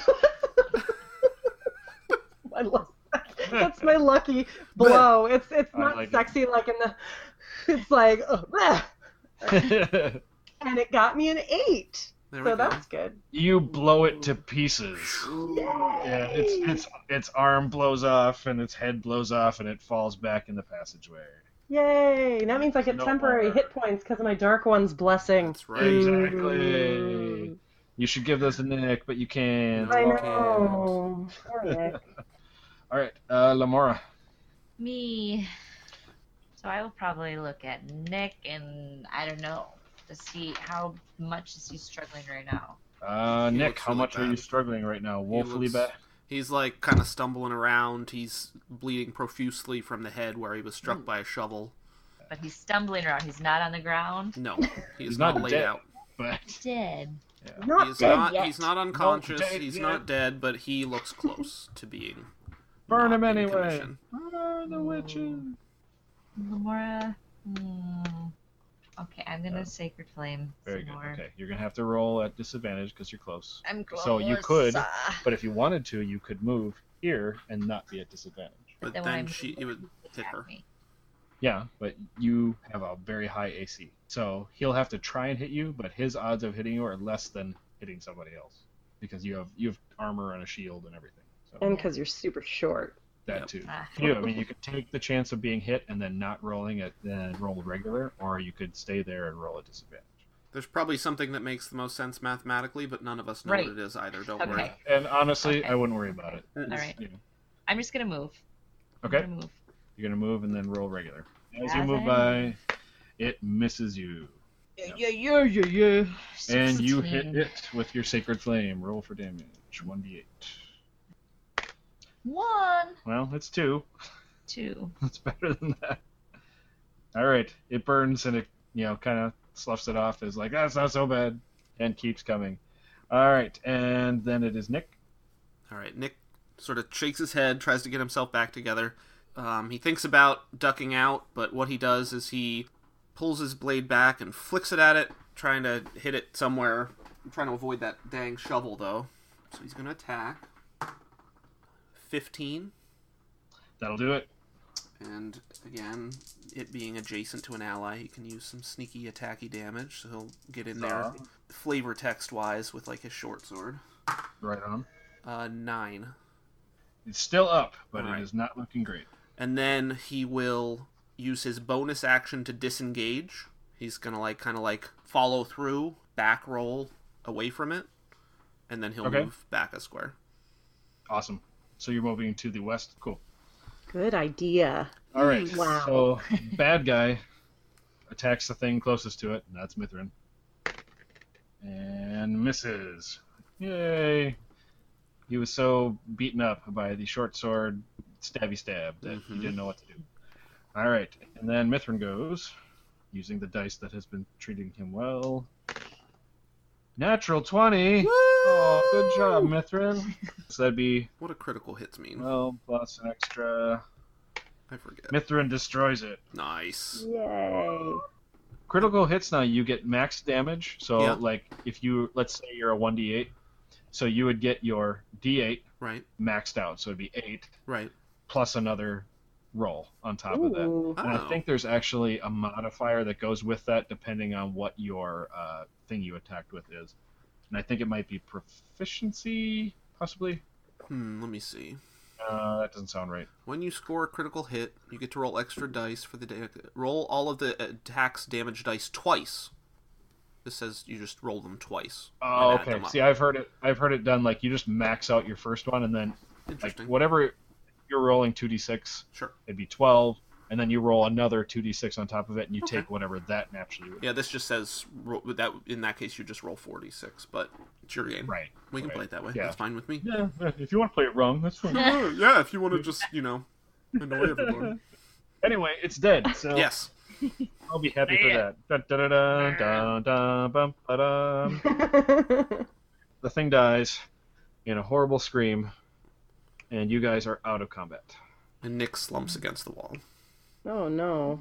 I love that. That's my lucky blow. It's it's
I
not
like it.
sexy like in the. It's like, ugh, ugh. And it got me an eight.
There we
So
go.
that's good.
you blow it to pieces. Yeah, its its its arm blows off and its head blows off and it falls back in the passageway.
Yay! That means I get
No
temporary
more.
hit points because of my Dark One's blessing.
That's right.
Exactly. You should give those to Nick, but you can't.
I
You
know. Poor Nick.
All right, uh, Lamora.
Me. So I will probably look at Nick and I don't know. Does he? How much is he struggling right now?
Uh,
He
Nick,
looks
how
really
much are you
bad.
struggling right now?
He
Woefully
looks-
bad.
He's like kind of stumbling around. He's bleeding profusely from the head where he was struck by a shovel.
But he's stumbling around. He's not on the ground.
No, he is
He's
not,
not
laid
dead.
out.
But
Dead.
Not
He is
dead
not.
yet.
He's not unconscious.
dead
he's
yet.
not dead, but he looks close to being.
burn
not
him
in
anyway.
commission.
Burn the witches.
Lamora. Hmm. Okay, I'm gonna
Uh,
Sacred Flame.
Very
some
good.
more.
Okay, you're gonna have to roll at disadvantage because you're close.
I'm close.
So you could,
Ah.
but if you wanted to, you could move here and not be at disadvantage.
But
then
then,
when I
she
move,
it would hit
attack
her.
me.
Yeah, but you have a very high A C, so he'll have to try and hit you, but his odds of hitting you are less than hitting somebody else because you have you have armor and a shield and everything. So
And because you're super short.
that
Yep.
too.
Ah.
You, I mean, you could take the chance of being hit and then not rolling it, then roll regular, or you could stay there and roll at disadvantage.
There's probably something that makes the most sense mathematically, but none of us know
Right.
what it is either. Don't
Okay.
worry.
And honestly,
Okay.
I wouldn't worry about it.
All
It's,
right.
you know,
I'm just gonna move. I'm
okay,
gonna move.
you're gonna move and then roll regular. As you
As
move
I
by, it misses you,
Yeah, yeah, yeah, yeah, yeah.
and you hit
sixteen.
it with your sacred flame. Roll for damage, one d eight.
One,
Well, it's two.
two.
It's better than that. All right, it burns and it, you know, kind of sloughs it off. Is like, that's not so bad, and keeps coming. All right, and then it is Nick.
All right, Nick sort of shakes his head, tries to get himself back together. Um, he thinks about ducking out, but what he does is he pulls his blade back and flicks it at it, trying to hit it somewhere. I'm trying to avoid that dang shovel, though. So he's going to attack. fifteen.
That'll do it.
And again, it being adjacent to an ally, he can use some sneaky attacky damage, so he'll get in there
Ah.
flavor text-wise with like his short sword.
Right on.
Uh, nine.
It's still up, but
All right.
it is not looking great.
And then he will use his bonus action to disengage. He's gonna like kind of like follow through, back roll away from it, and then he'll
Okay.
move back a square.
Awesome. So you're moving to the west. Cool.
Good idea.
All right.
Wow.
So bad guy attacks the thing closest to it, and that's Mithrin, and misses. Yay! He was so beaten up by the short sword stabby stab that he
Mhm.
didn't know what to do. All right, and then Mithrin goes, using the dice that has been treating him well. Natural twenty. Oh, good job, Mithrin. So that'd be
What do critical hits mean?
well plus an extra.
I forget.
Mithrin destroys it.
Nice.
Yay.
Critical hits now, you get max damage. So,
Yeah.
like, if you, let's say you're a one d eight, so you would get your d eight
Right.
maxed out. So it'd be eight
Right.
plus another roll on top of that.
Ooh.
And
Oh.
I think there's actually a modifier that goes with that depending on what your uh, thing you attacked with is. And I think it might be proficiency, possibly.
Hmm. Let me see.
Uh, that doesn't sound right.
When you score a critical hit, you get to roll extra dice for the da- roll all of the attack's damage dice twice. This says you just roll them twice.
Oh,
and add
okay.
them up.
See, I've heard it. I've heard it done like you just max out your first one, and then like
Interesting.
whatever you're rolling two d six,
Sure.
it'd be twelve, and then you roll another two d six on top of it, and you
Okay.
take whatever that naturally would.
Yeah, this just says ro- that in that case you just roll forty-six, but it's your game.
Right.
We can
right.
play it that way.
Yeah.
That's fine with me.
Yeah, if you want to play it wrong, that's fine.
Yeah, if you want to just, you know, annoy everyone.
Anyway, it's dead, so
Yes.
I'll be happy for that. Dun, dun, dun, dun, dun, bum, ba-dum. The thing dies in a horrible scream, and you guys are out of combat.
And Nick slumps against the wall.
Oh no.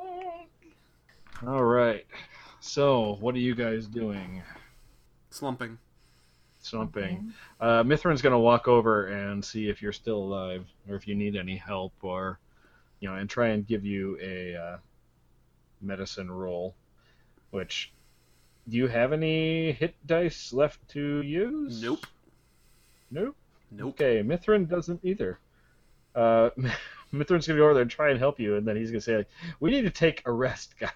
All right. So, what are you guys doing?
Slumping.
Slumping. Uh, Mithrin's going to walk over and see if you're still alive, or if you need any help, or, you know, and try and give you a uh, medicine roll. Which, do you have any hit dice left to use?
Nope.
Nope.
Nope.
Okay, Mithrin doesn't either. Uh, Mithrin's going to go over there and try and help you, and then he's going to say, like, we need to take a rest, guys.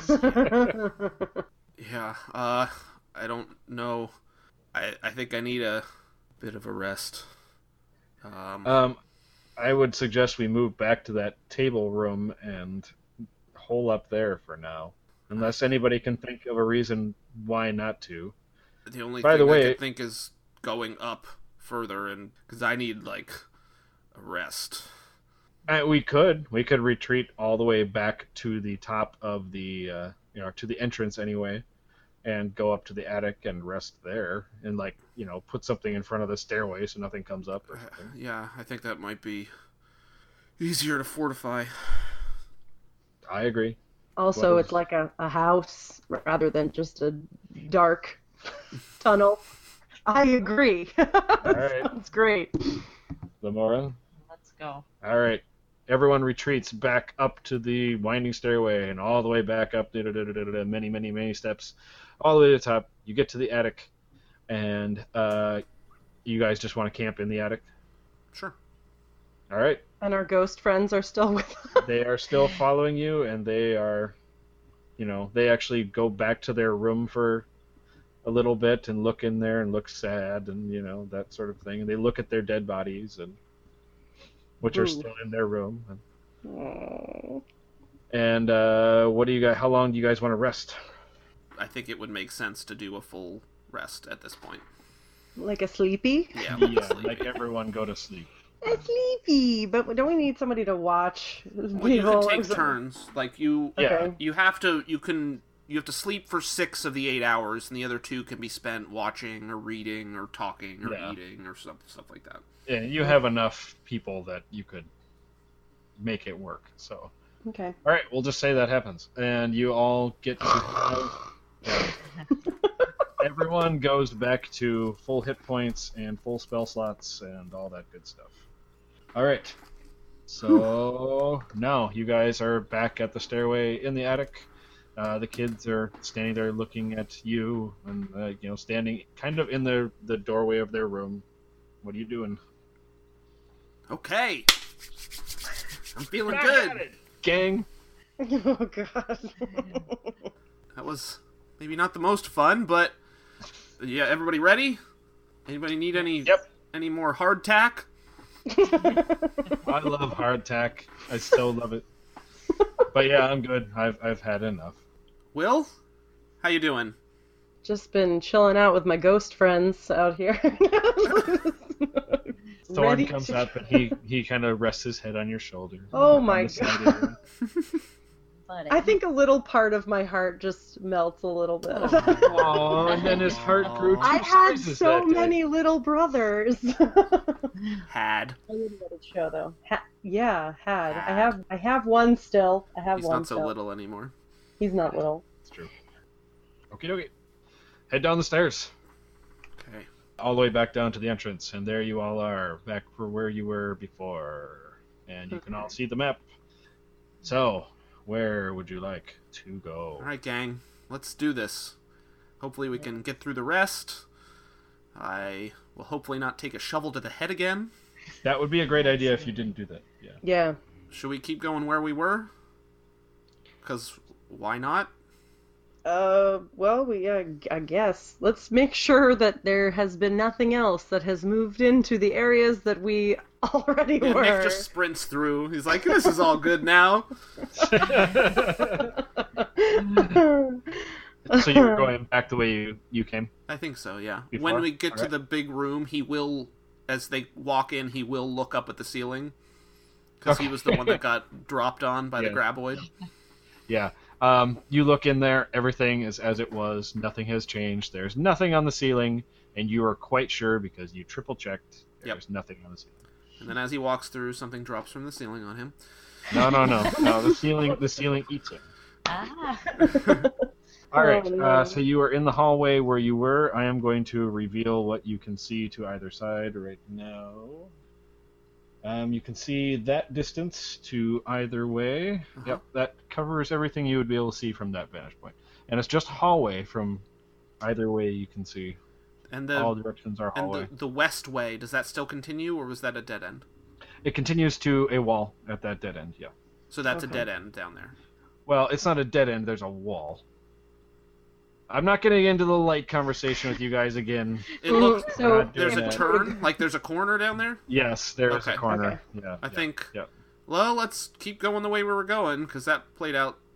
Yeah, uh, I don't know. I, I think I need a bit of a rest. Um,
Um, I would suggest we move back to that table room and hole up there for now. unless anybody can think of a reason why not to.
The only
By
thing
the
I
way-
could think is going up further, and because I need like a rest.
Uh, we could we could retreat all the way back to the top of the uh, you know to the entrance anyway, and go up to the attic and rest there, and like you know put something in front of the stairway so nothing comes up or something.
Yeah, I think that might be easier to fortify.
I agree.
Also,
What
it's like a, a house rather than just a dark tunnel. I agree.
right.
Sounds great.
Lamora.
Let's go.
All right. Everyone retreats back up to the winding stairway and all the way back up, da, da, da, da, da, da, many, many, many steps, all the way to the top. You get to the attic, and uh, you guys just want to camp in the attic.
Sure.
All right.
And our ghost friends are still with us.
They are still following you, and they are, you know, they actually go back to their room for a little bit and look in there and look sad and, you know, that sort of thing. And they look at their dead bodies, and which are
Ooh.
still in their room. And,
Aw.
and uh, what do you guys? How long do you guys want to rest?
I think it would make sense to do a full rest at this point.
Like a sleepy?
Yeah,
Yeah,
sleep.
like everyone go to sleep.
A sleepy, but don't we need somebody to watch
Well, you
people?
can take turns. Like you,
Yeah.
Okay.
you have to. You can. You have to sleep for six of the eight hours, and the other two can be spent watching or reading or talking or
Yeah.
eating or stuff, stuff like that.
Yeah, you have enough people that you could make it work. So,
Okay.
all right, we'll just say that happens, and you all get to. Yeah. Everyone goes back to full hit points and full spell slots and all that good stuff. All right. So now you guys are back at the stairway in the attic. Uh, the kids are standing there looking at you, and uh, you know, standing kind of in the the doorway of their room. What are you doing?
Okay, I'm feeling good.
Gang.
Oh god.
That was maybe not the most fun, but yeah, everybody ready? Anybody need any
Yep.
any more hardtack?
I love hardtack. I still love it. But yeah, I'm good. I've I've had enough.
Will, how you doing?
Just been chilling out with my ghost friends out here.
Thorn
Ready
comes
to-
up and he, he kind of rests his head on your shoulder.
Oh
On
my
the side
god.
area.
Buddy.
I think a little part of my heart just melts a little bit.
Aw, and then his heart grew two
I had
sizes
so
that day.
many little brothers.
Had.
I didn't get a show though. Ha- yeah, had. I have. I have one still. I have
He's
one
not so
still.
little anymore.
He's not little.
It's true. Okie dokie. Head down the stairs.
Okay.
All the way back down to the entrance, and there you all are, back for where you were before. And you can all see the map. So, where would you like to go?
All right, gang. Let's do this. Hopefully we can get through the rest. I will hopefully not take a shovel to the head again.
That would be a great idea if you didn't do that. Yeah.
Yeah.
Should we keep going where we were? Because why not?
Uh. Well, we. Uh, I guess. Let's make sure that there has been nothing else that has moved into the areas that we already
Yeah,
were.
Nick just sprints through. He's like, this is all good now.
So you're going back the way you, you came?
I think so, yeah.
Before?
When we get to
Alright.
the big room, he will, as they walk in, he will look up at the ceiling. Because he was the one that got dropped on by
Yeah.
the graboid.
Yeah. Um, you look in there, everything is as it was, nothing has changed. There's nothing on the ceiling, and you are quite sure because you triple checked. There's
Yep.
nothing on the ceiling.
And then as he walks through, something drops from the ceiling on him.
No, no, no, no. The ceiling, the ceiling eats him.
Ah.
All right.
Oh, no.
Uh, so you are in the hallway where you were. I am going to reveal what you can see to either side right now. Um, you can see that distance to either way.
Uh-huh.
Yep, that covers everything you would be able to see from that vantage point. And it's just hallway from either way you can see.
And the
All directions are
and
hallway.
the, the west way, does that still continue, or was that a dead end?
It continues to a wall at that dead end, yeah.
So that's
Okay.
a dead end down there.
Well, it's not a dead end, there's a wall. I'm not getting into the light conversation with you guys again.
It looked,
So
Not doing
there's a
that.
turn, like there's a corner down there?
Yes, there is
Okay.
a corner.
Okay.
Yeah.
I
yeah,
think,
Yeah.
well, let's keep going the way we were going, because that played out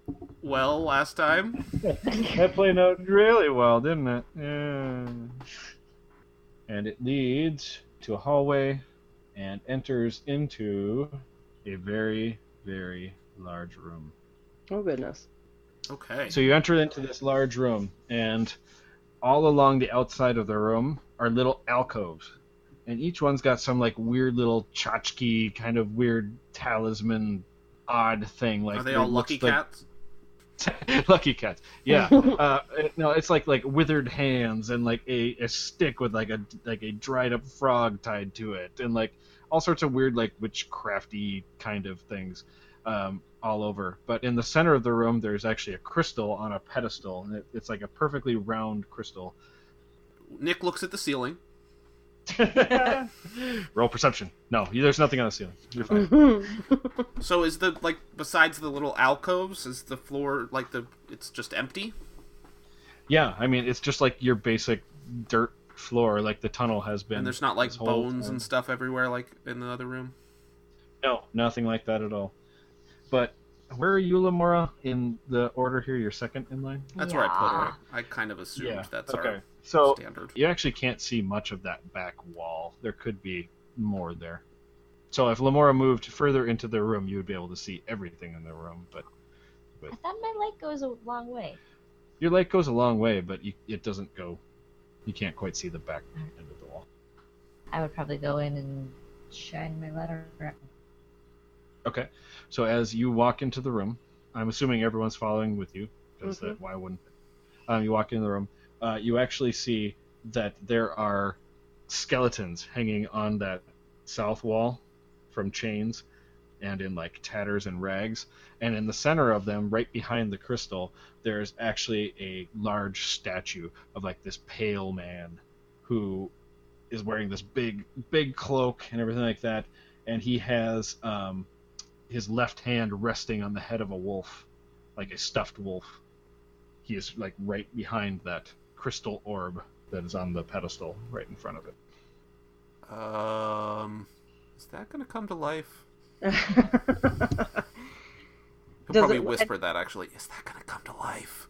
well last time.
That played out really well, didn't it? Yeah. And it leads to a hallway and enters into a very, very large room.
Oh, goodness.
Okay.
So you enter into this large room, and all along the outside of the room are little alcoves. And each one's got some like weird little tchotchke kind of weird talisman odd thing. Like
Are they
it
all
looks
lucky
like-
cats?
Lucky cats. Yeah. uh, it- no, it's like like withered hands and like a, a stick with like a like a dried up frog tied to it, and like all sorts of weird like witchcrafty kind of things um, all over. But in the center of the room, there's actually a crystal on a pedestal, and it, it's like a perfectly round crystal.
Nick looks at the ceiling.
Roll perception. No, there's nothing on the ceiling. You're fine.
So is the, like, besides the little alcoves, is the floor, like, the it's just empty?
Yeah, I mean it's just like your basic dirt floor, like the tunnel has been.
And there's not, like,
this whole
bones
time.
and stuff everywhere, like, in the other room?
No, nothing like that at all. But where are you, Lamora, in the order here? You're second in line?
That's where I put her.
Yeah.
I kind of assumed
Yeah,
that's
okay.
our
So
standard.
you actually can't see much of that back wall. There could be more there. So if Lamora moved further into the room, you would be able to see everything in the room. But
I thought my light goes a long way.
your light goes a long way, but you, it doesn't go. You can't quite see the back end of the wall.
I would probably go in and shine my light around.
Okay. So as you walk into the room, I'm assuming everyone's following with you, because
Mhm.
that why wouldn't? Um, you walk into the room. Uh, you actually see that there are skeletons hanging on that south wall from chains and in like tatters and rags. And in the center of them, right behind the crystal, there's actually a large statue of like this pale man who is wearing this big, big cloak and everything like that. And he has um, his left hand resting on the head of a wolf, like a stuffed wolf. He is like right behind that crystal orb that is on the pedestal right in front of it.
Um, is that going to come to life? He'll
Does
probably
it-
whisper that, actually. Is that going to come to life?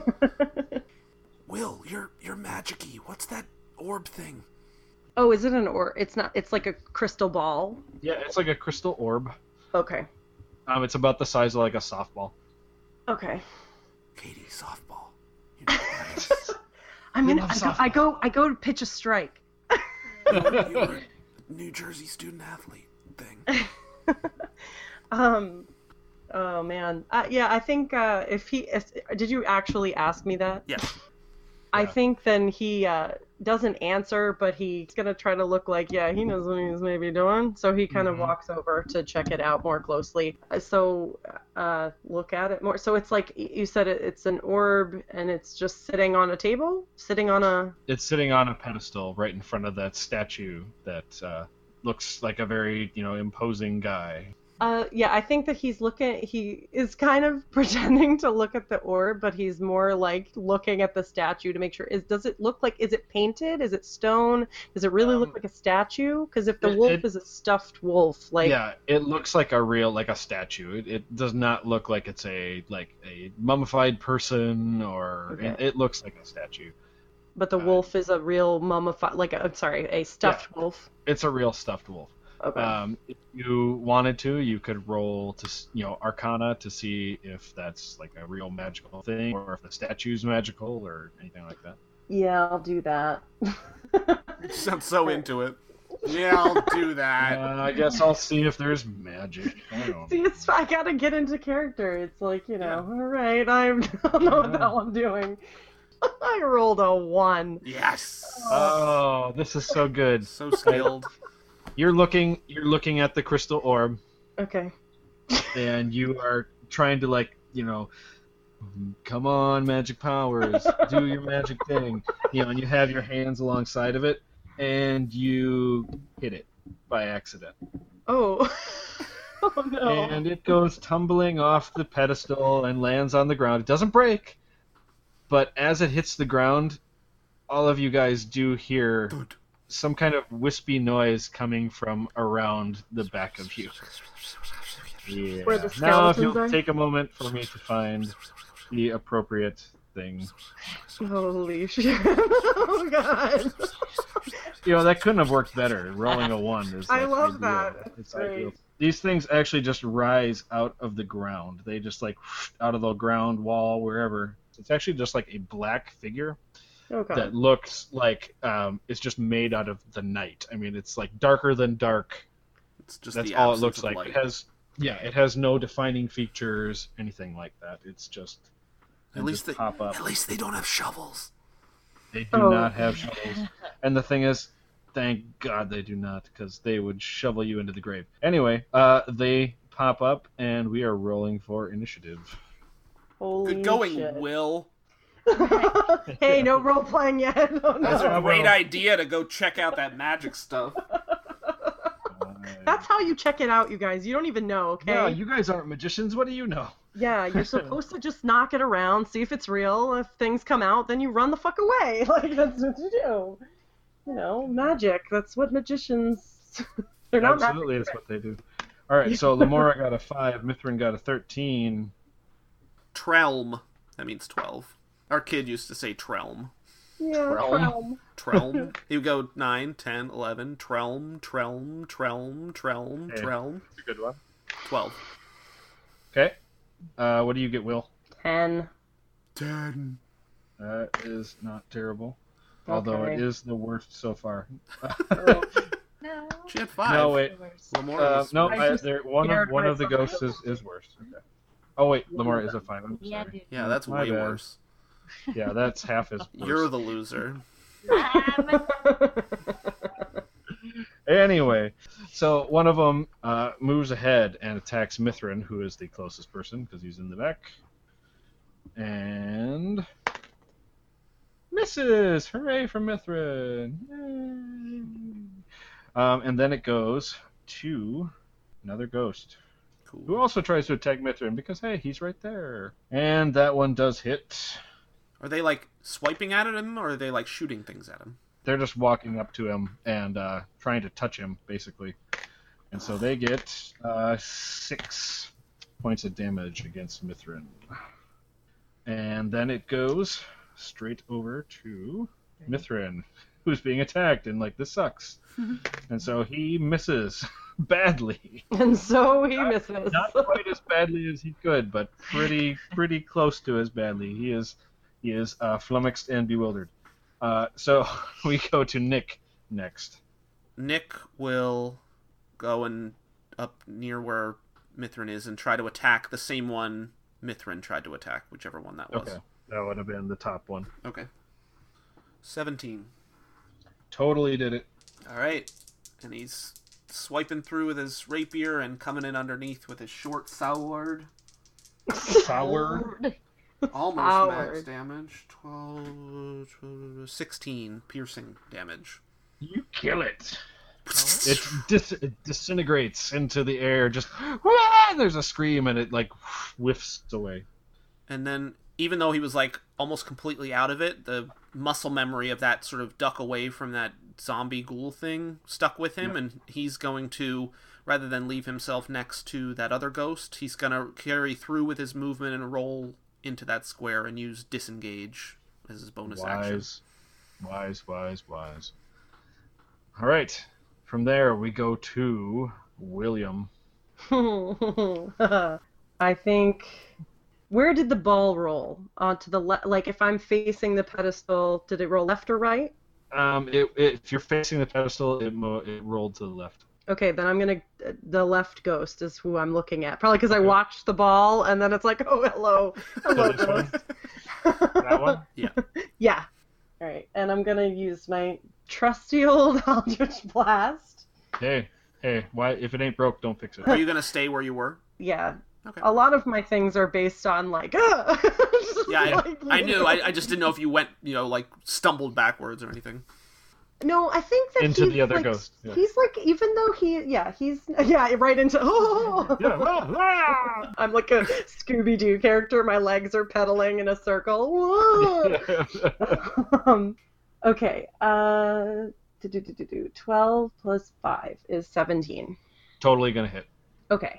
Will, you're, you're magic-y. What's that orb thing?
Oh, is it an or? It's not. It's like a crystal ball.
Yeah, it's like a crystal orb.
Okay.
Um, it's about the size of like a softball.
Okay.
Katie, softball. You know that.
I'm in.
love
I go, I go. I go to pitch a strike.
You were a New Jersey student athlete thing.
Um. Oh man. Uh, yeah. I think uh, if he if, did you actually ask me that?
Yes.
I
Yeah.
think then he uh, doesn't answer, but he's gonna try to look like yeah he knows what he's maybe doing. So he kind
Mhm.
of walks over to check it out more closely. Uh, So uh, look at it more. So it's like you said, it, it's an orb and it's just sitting on a table, sitting on a.
It's sitting on a pedestal right in front of that statue that uh, looks like a very, you know, imposing guy.
Uh, yeah, I think that he's looking. He is kind of pretending to look at the orb, but he's more like looking at the statue to make sure. Is does it look like? Is it painted? Is it stone? Does it really
Um,
look like a statue? Because if the
it-
wolf
it-
is a stuffed wolf, like
yeah, it looks like a real, like a statue. It, it does not look like it's a like a mummified person, or
Okay.
it, it looks like a statue.
but the
uh,
wolf is a real mummified, like a, I'm sorry, a stuffed wolf.
It's a real stuffed wolf.
Okay.
Um, if you wanted to, you could roll to, s- you know, Arcana to see if that's like a real magical thing, or if the statue's magical, or anything like that.
yeah, I'll do that.
You sound so into it. Yeah, I'll do that.
Uh, I guess I'll see if there's magic. I don't know.
See, it's I gotta get into character. It's like you know, all right, I'm, I don't know what the hell I'm doing. I rolled a one.
Yes.
Oh, this is so good.
So skilled.
You're looking, you're looking at the crystal orb,
Okay.
and you are trying to like, you know, come on, magic powers, do your magic thing, you know, and you have your hands alongside of it, and you hit it by accident,
Oh. Oh no.
and it goes tumbling off the pedestal and lands on the ground. It doesn't break, but as it hits the ground, all of you guys do hear some kind of wispy noise coming from around the back of you. Yeah.
Where the
Now, if
skeletons
you'll
are?
take a moment for me to find the appropriate thing.
Holy shit. Oh, God.
You know, that couldn't have worked better. Rolling a one is like
I love
ideal.
that.
It's
Great.
ideal. These things actually just rise out of the ground. They just like out of the ground wall, wherever. It's actually just like a black figure
Okay.
that looks like um, it's just made out of the night. I mean, it's like darker than dark.
It's just
That's
the
all it
absence
looks
of
like.
light.
It has, yeah, it has no defining features, anything like that. It's just
At
they
least
just
they,
pop up.
at least they don't have shovels.
They do
Oh.
not have shovels. And the thing is, thank God they do not, because they would shovel you into the grave. Anyway, uh, they pop up, and we are rolling for initiative.
Holy
Good going,
shit.
Will.
Hey, no role playing yet. Oh, no.
That's a
Yeah,
great
well.
idea to go check out that magic stuff.
That's how you check it out, you guys. You don't even know, okay?
Yeah, you guys aren't magicians. What do you know?
Yeah, you're supposed to just knock it around, see if it's real. If things come out, then you run the fuck away. Like, that's what you do. You know, magic. That's what magicians... They're not
Absolutely, that's what they do. All right, so Lamora got a five, Mithrin got a thirteen.
Trelm. That means twelve. Our kid used to say Trelm.
Yeah,
Realm.
realm.
Trelm. He would go nine, ten, eleven. Trelm, Trelm, Trelm, Trelm,
Hey.
Trelm.
That's a good one.
twelve.
Okay. Uh, what do you get, Will?
Ten.
ten.
That is not terrible. Although it
Okay.
is the worst so far.
Oh.
No.
She had five.
No, wait.
Lamora
Uh,
was-
no,
I
I,
just
there, one of
scared
one of the
myself.
ghosts is, is worse. Okay. Oh wait, Lamar is a five. I'm
Yeah,
sorry.
dude.
Yeah, that's
My
way
bad.
worse.
Yeah, that's half as worse.
You're the loser.
Um,
Anyway, so one of them uh, moves ahead and attacks Mithrin, who is the closest person because he's in the back, and misses. Hooray for Mithrin! Yay. Um, and then it goes to another ghost, who
Cool.
also tries to attack Mithrin because hey, he's right there. And that one does hit.
Are they like swiping at him, or are they like shooting things at him?
They're just walking up to him and uh, trying to touch him, basically. And so they get uh, six points of damage against Mithrin. And then it goes straight over to Mithrin, who's being attacked, and like, this sucks. And so he misses badly.
And so he misses.
Not quite as badly as he could, but pretty pretty close to as badly. He is he is uh, flummoxed and bewildered. Uh, so we go to Nick next.
Nick will go and up near where Mithrin is and try to attack the same one Mithrin tried to attack, whichever one that was.
Okay, that would have been the top one.
Okay. seventeen.
Totally did it.
All right. And he's swiping through with his rapier and coming in underneath with his short sword.
Sour.
Almost max
Sword.
damage. twelve, twelve, sixteen piercing damage.
You kill it. It, dis- it disintegrates into the air. Just "Wah!" There's a scream and it like whiffs away.
And then, even though he was like almost completely out of it, the muscle memory of that sort of duck away from that zombie ghoul thing stuck with him, and he's going to, rather than leave himself next to that other ghost, he's going to carry through with his movement and roll into that square and use disengage as his bonus action.
Wise, wise, wise, wise. All right. From there we go to William.
I think. Where did the ball roll? Uh, to the left. Like if I'm facing the pedestal, did it roll left or right?
Um, it, it, if you're facing the pedestal, it mo- it rolled to the left.
Okay, then I'm gonna. The left ghost is who I'm looking at. Probably because I
Okay.
watched the ball, and then it's like, oh, hello, hello,
this one?
ghost.
That one?
Yeah.
Yeah. All right, and I'm gonna use my trusty old Eldritch Blast.
Hey, hey, why? If it ain't broke, don't fix it.
Are you going to stay where you were?
Yeah.
Okay.
A lot of my things are based on like. Uh,
Yeah, I,
like,
I knew. I, I just didn't know if you went, you know, like stumbled backwards or anything.
No, I think that
Into
he's
the other
like,
ghost, yeah.
He's like, even though he, yeah, he's, yeah, right into. Oh,
Yeah. ah,
I'm like a Scooby Doo character. My legs are pedaling in a circle. Whoa.
ah.
um, okay. Uh, do, do, do, do, do. twelve plus five is seventeen.
Totally gonna hit.
Okay.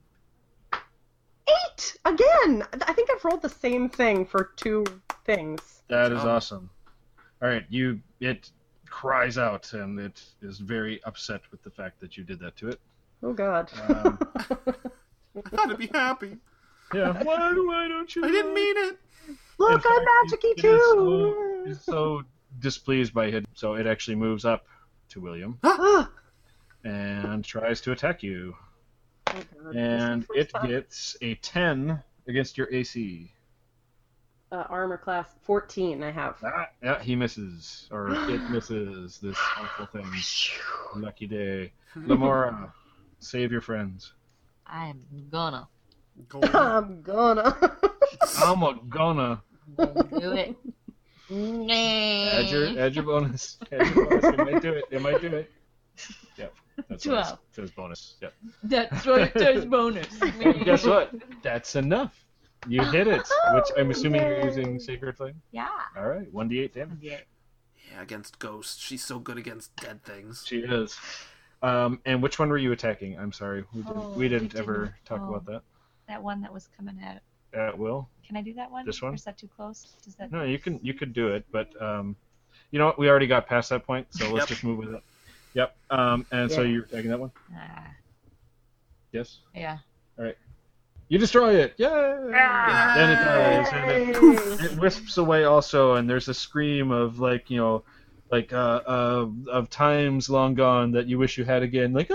Eight! Again! I think I've rolled the same thing for two things.
That is
Oh.
awesome. All right, you it cries out and it is very upset with the fact that you did that to it.
Oh, God.
Um,
I thought it'd be happy.
Yeah. Why, why don't you?
I didn't mean it.
Look,
In
I'm
fact,
magic-y,
it is so,
too!
it's so displeased by it, so it actually moves up to William
Ah!
and tries to attack you.
Oh, God.
And
This is the
it
first time.
gets a ten against your A C.
Uh, armor class fourteen, I have.
Ah, yeah, he misses. Or it misses this awful thing. Lucky day. Lamora, save your friends.
I'm gonna.
I'm gonna.
I'm a gonna.
do it.
Add your, add your bonus. Add your bonus. It might do it. It might do it. Yep. That's what it
Twelve.
says bonus. Yep.
That's what it says bonus.
And guess what? That's enough. You hit it, which I'm assuming you're using Sacred Flame.
Yeah.
All right, one d eight damage.
Yeah.
Yeah, against ghosts. She's so good against dead things.
She is. Um, and which one were you attacking? I'm sorry, we didn't,
Oh,
we didn't
we
ever
didn't.
talk
Oh.
about that.
That one that was coming at.
At will.
Can I do that one?
This one?
Or is that too close? Does that?
No, you can you could do it, but um, you know what? We already got past that point, so let's
Yep.
just move with it. Yep. Um, and so
Yeah.
you're taking that one?
Ah,
Yes.
yeah.
You destroy it! Yay!
Ah!
Then it dies, and it,
Yay!
it wisps away also, and there's a scream of like you know, like uh, uh of times long gone that you wish you had again, like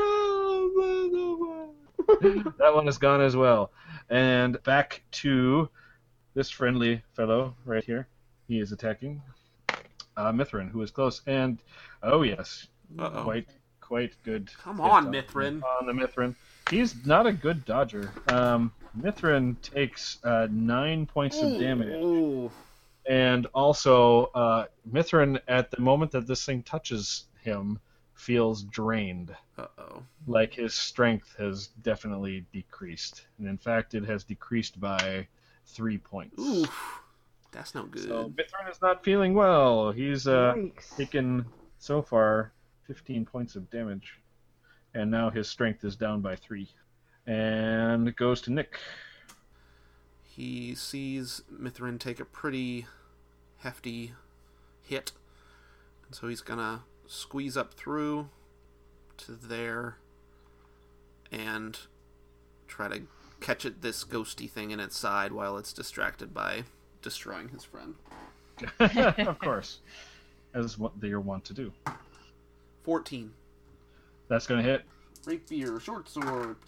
oh, that one is gone as well. And back to this friendly fellow right here. He is attacking uh, Mithrin, who is close, and oh yes,
Uh-oh.
quite quite good.
Come
hit
on, Mithrin.
On the Mithrin. He's not a good dodger. Um, Mithrin takes uh, nine points of damage.
Ooh.
And also, uh, Mithrin, at the moment that this thing touches him, feels drained.
Uh-oh.
Like his strength has definitely decreased. And in fact, it has decreased by three points.
Oof. That's no good.
So Mithrin is not feeling well. He's uh,
Yikes.
taken, so far, fifteen points of damage. And now his strength is down by three. And it goes to Nick.
He sees Mithrin take a pretty hefty hit. And so he's gonna squeeze up through to there and try to catch it, this ghosty thing in its side while it's distracted by destroying his friend.
Of course. As what they are wont to do.
fourteen.
That's going to hit.
Rapier, short sword.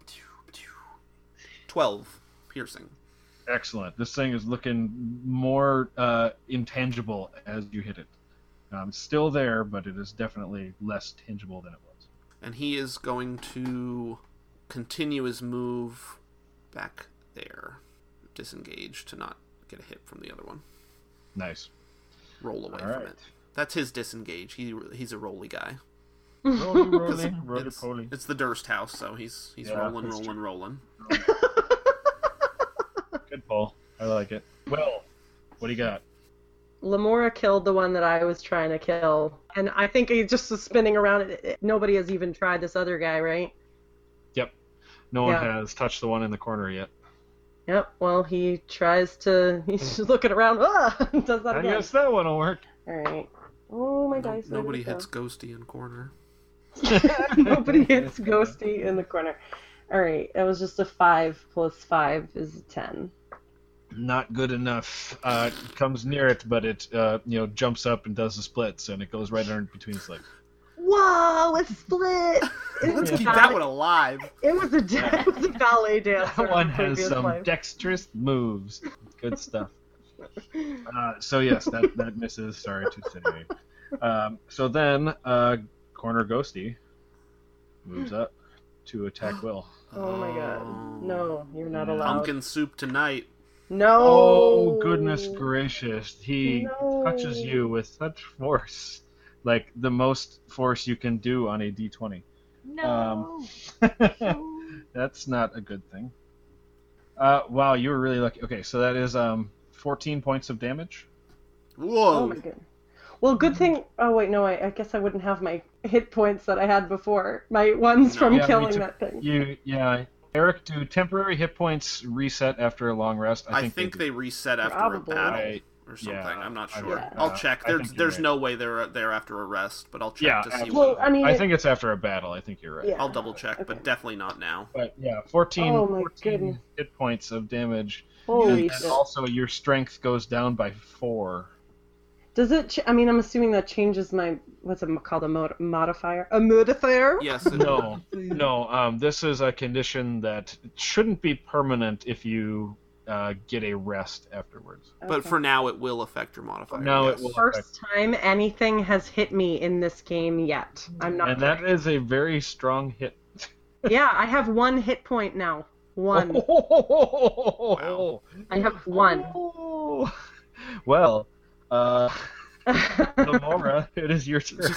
twelve. Piercing.
Excellent. This thing is looking more uh, intangible as you hit it. Um, it's still there, but it is definitely less tangible than it was.
And he is going to continue his move back there. Disengage to not get a hit from the other one.
Nice.
Roll away
All
from
right.
it. That's his disengage. He He's a rolly guy.
Roly, roly, roly,
It's,
poly.
it's the Durst house, so he's he's
Yeah,
rolling,
that's
rolling, rolling.
Good pull. I like it. Well, what do you got?
Lamora killed the one that I was trying to kill, and I think he just was spinning around. It- it- Nobody has even tried this other guy, right?
Yep. No one
Yeah.
has touched the one in the corner yet.
Yep. Well, he tries to. He's just looking around. Ah! Does that
I
again.
guess that one will work.
All right. Oh my
No,
dice. where
nobody
did it go?
hits Ghosty in corner.
Nobody hits Ghosty in the corner. All right. That was just a five plus five is a ten.
Not good enough. Uh, it comes near it, but it uh, you know jumps up and does the splits, and it goes right under between its legs.
Whoa! It split. It was,
Let's
a
keep
ballet,
that one alive.
it was a it was a ballet dancer.
That one
in
has
previous
some
life.
dexterous moves. Good stuff. Uh, so yes, that, that misses. Sorry to say. Um, so then, uh, Corner Ghosty moves up to attack Will.
Oh my god. No, you're not allowed.
Pumpkin soup tonight.
No.
Oh goodness gracious! He
No.
touches you with such force, like the most force you can do on a D twenty.
No.
That's not a good thing. Uh, wow, you were really lucky. Okay, so that is um fourteen points of damage.
Whoa.
Oh my god. Well, good thing. Oh wait, no. I, I guess I wouldn't have my hit points that I had before. My ones from
Yeah, me
killing
too.
that thing.
You, yeah. Eric, do temporary hit points reset after a long rest?
I think,
do.
they reset after
Probably.
a battle
I-
or something.
yeah,
I'm not
I
sure.
would,
Yeah.
I'll
uh,
check.
I
There's
think you're
there's
right.
no way they're there after a rest, but I'll check
Yeah,
to see
absolutely.
what.
Well, I mean,
I
it-
think it's after a battle. I think you're right.
Yeah.
I'll double check, but
Okay.
definitely not now.
But yeah, fourteen,
Oh my
fourteen
goodness.
hit points of damage.
Holy
and
shit.
then also your strength goes down by four.
Does it? Ch- I mean, I'm assuming that changes my what's it called a mod- modifier? A modifier?
Yes. It,
No, no. Um, this is a condition that shouldn't be permanent if you uh, get a rest afterwards.
But
Okay.
for now, it will affect your modifier.
now it
yes.
will-
First time anything has hit me in this game yet. I'm not.
And that is a very strong hit.
Yeah, I have one hit point now. One.
Wow.
I have one.
Oh. Well, uh, Lamora, it is your turn.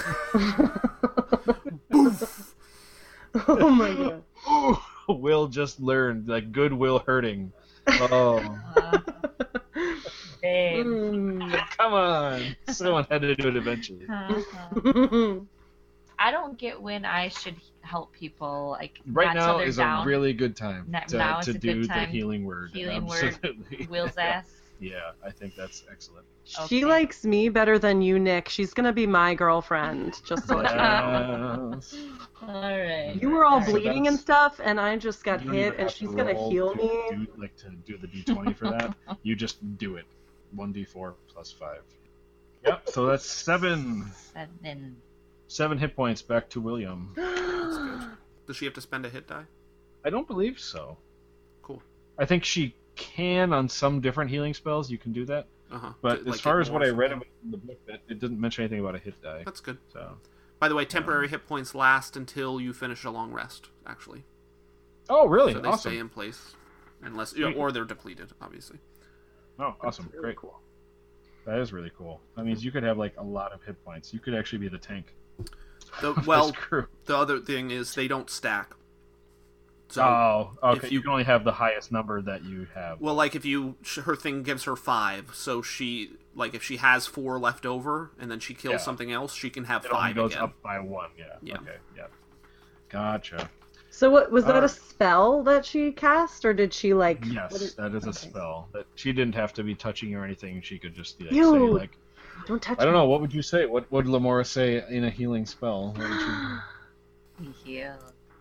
Oh my god.
Ooh, Will just learned that good will hurting. Oh,
Uh, babe.
Mm.
come on. Someone had to do it eventually.
Uh-huh. I don't get when I should help people. Like
Right
not till
now
they're
is
down.
a really good time
Not-
to,
now is
to
a
do
good
the
time.
healing word.
Healing word.
Absolutely.
Will's ass.
Yeah, I think that's excellent.
She
Okay.
likes me better than you, Nick. She's gonna be my girlfriend, just to let you know.
Yes.
All right.
You were all
So
bleeding and
that's-
stuff, and I just got
You don't
hit,
even
and
have
she's
to
gonna
roll
heal
to
me.
Do, like to do the d twenty for that. You just do it. one d four plus five. Yep. So that's seven.
Seven.
Seven hit points back to William.
That's good. Does she have to spend a hit die?
I don't believe so.
Cool.
I think she can on some different healing spells. You can do that.
Uh huh.
But as far as what I read in the book, it, it didn't mention anything about a hit die.
That's good.
So.
By the way, temporary hit points last until you finish a long rest. Actually,
Oh, really?
so they
Awesome.
stay in place unless yeah, or they're depleted, obviously.
Oh, awesome.
Really
Great.
cool.
That is really cool. That means you could have like a lot of hit points. You could actually be the tank.
The,
of
well,
this crew.
the other thing is they don't stack. So,
oh, okay.
if
You,
you-
can only have the highest number that you have.
well, like if you sh- her thing gives her five, so she like if she has four left over and then she kills
Yeah.
something else, she can have
it only
five
goes
again.
up by one. Yeah.
Yeah.
Okay. Yeah. Gotcha.
So what was that
Uh,
a spell that she cast, or did she like? what
Yes,
is-
that is a
okay.
spell. That she didn't have to be touching or anything. She could just like, say
Ew.
like,
Don't touch.
I don't
me.
know. What would you say? What would Lamora say in a healing spell? What would you...
Be healed.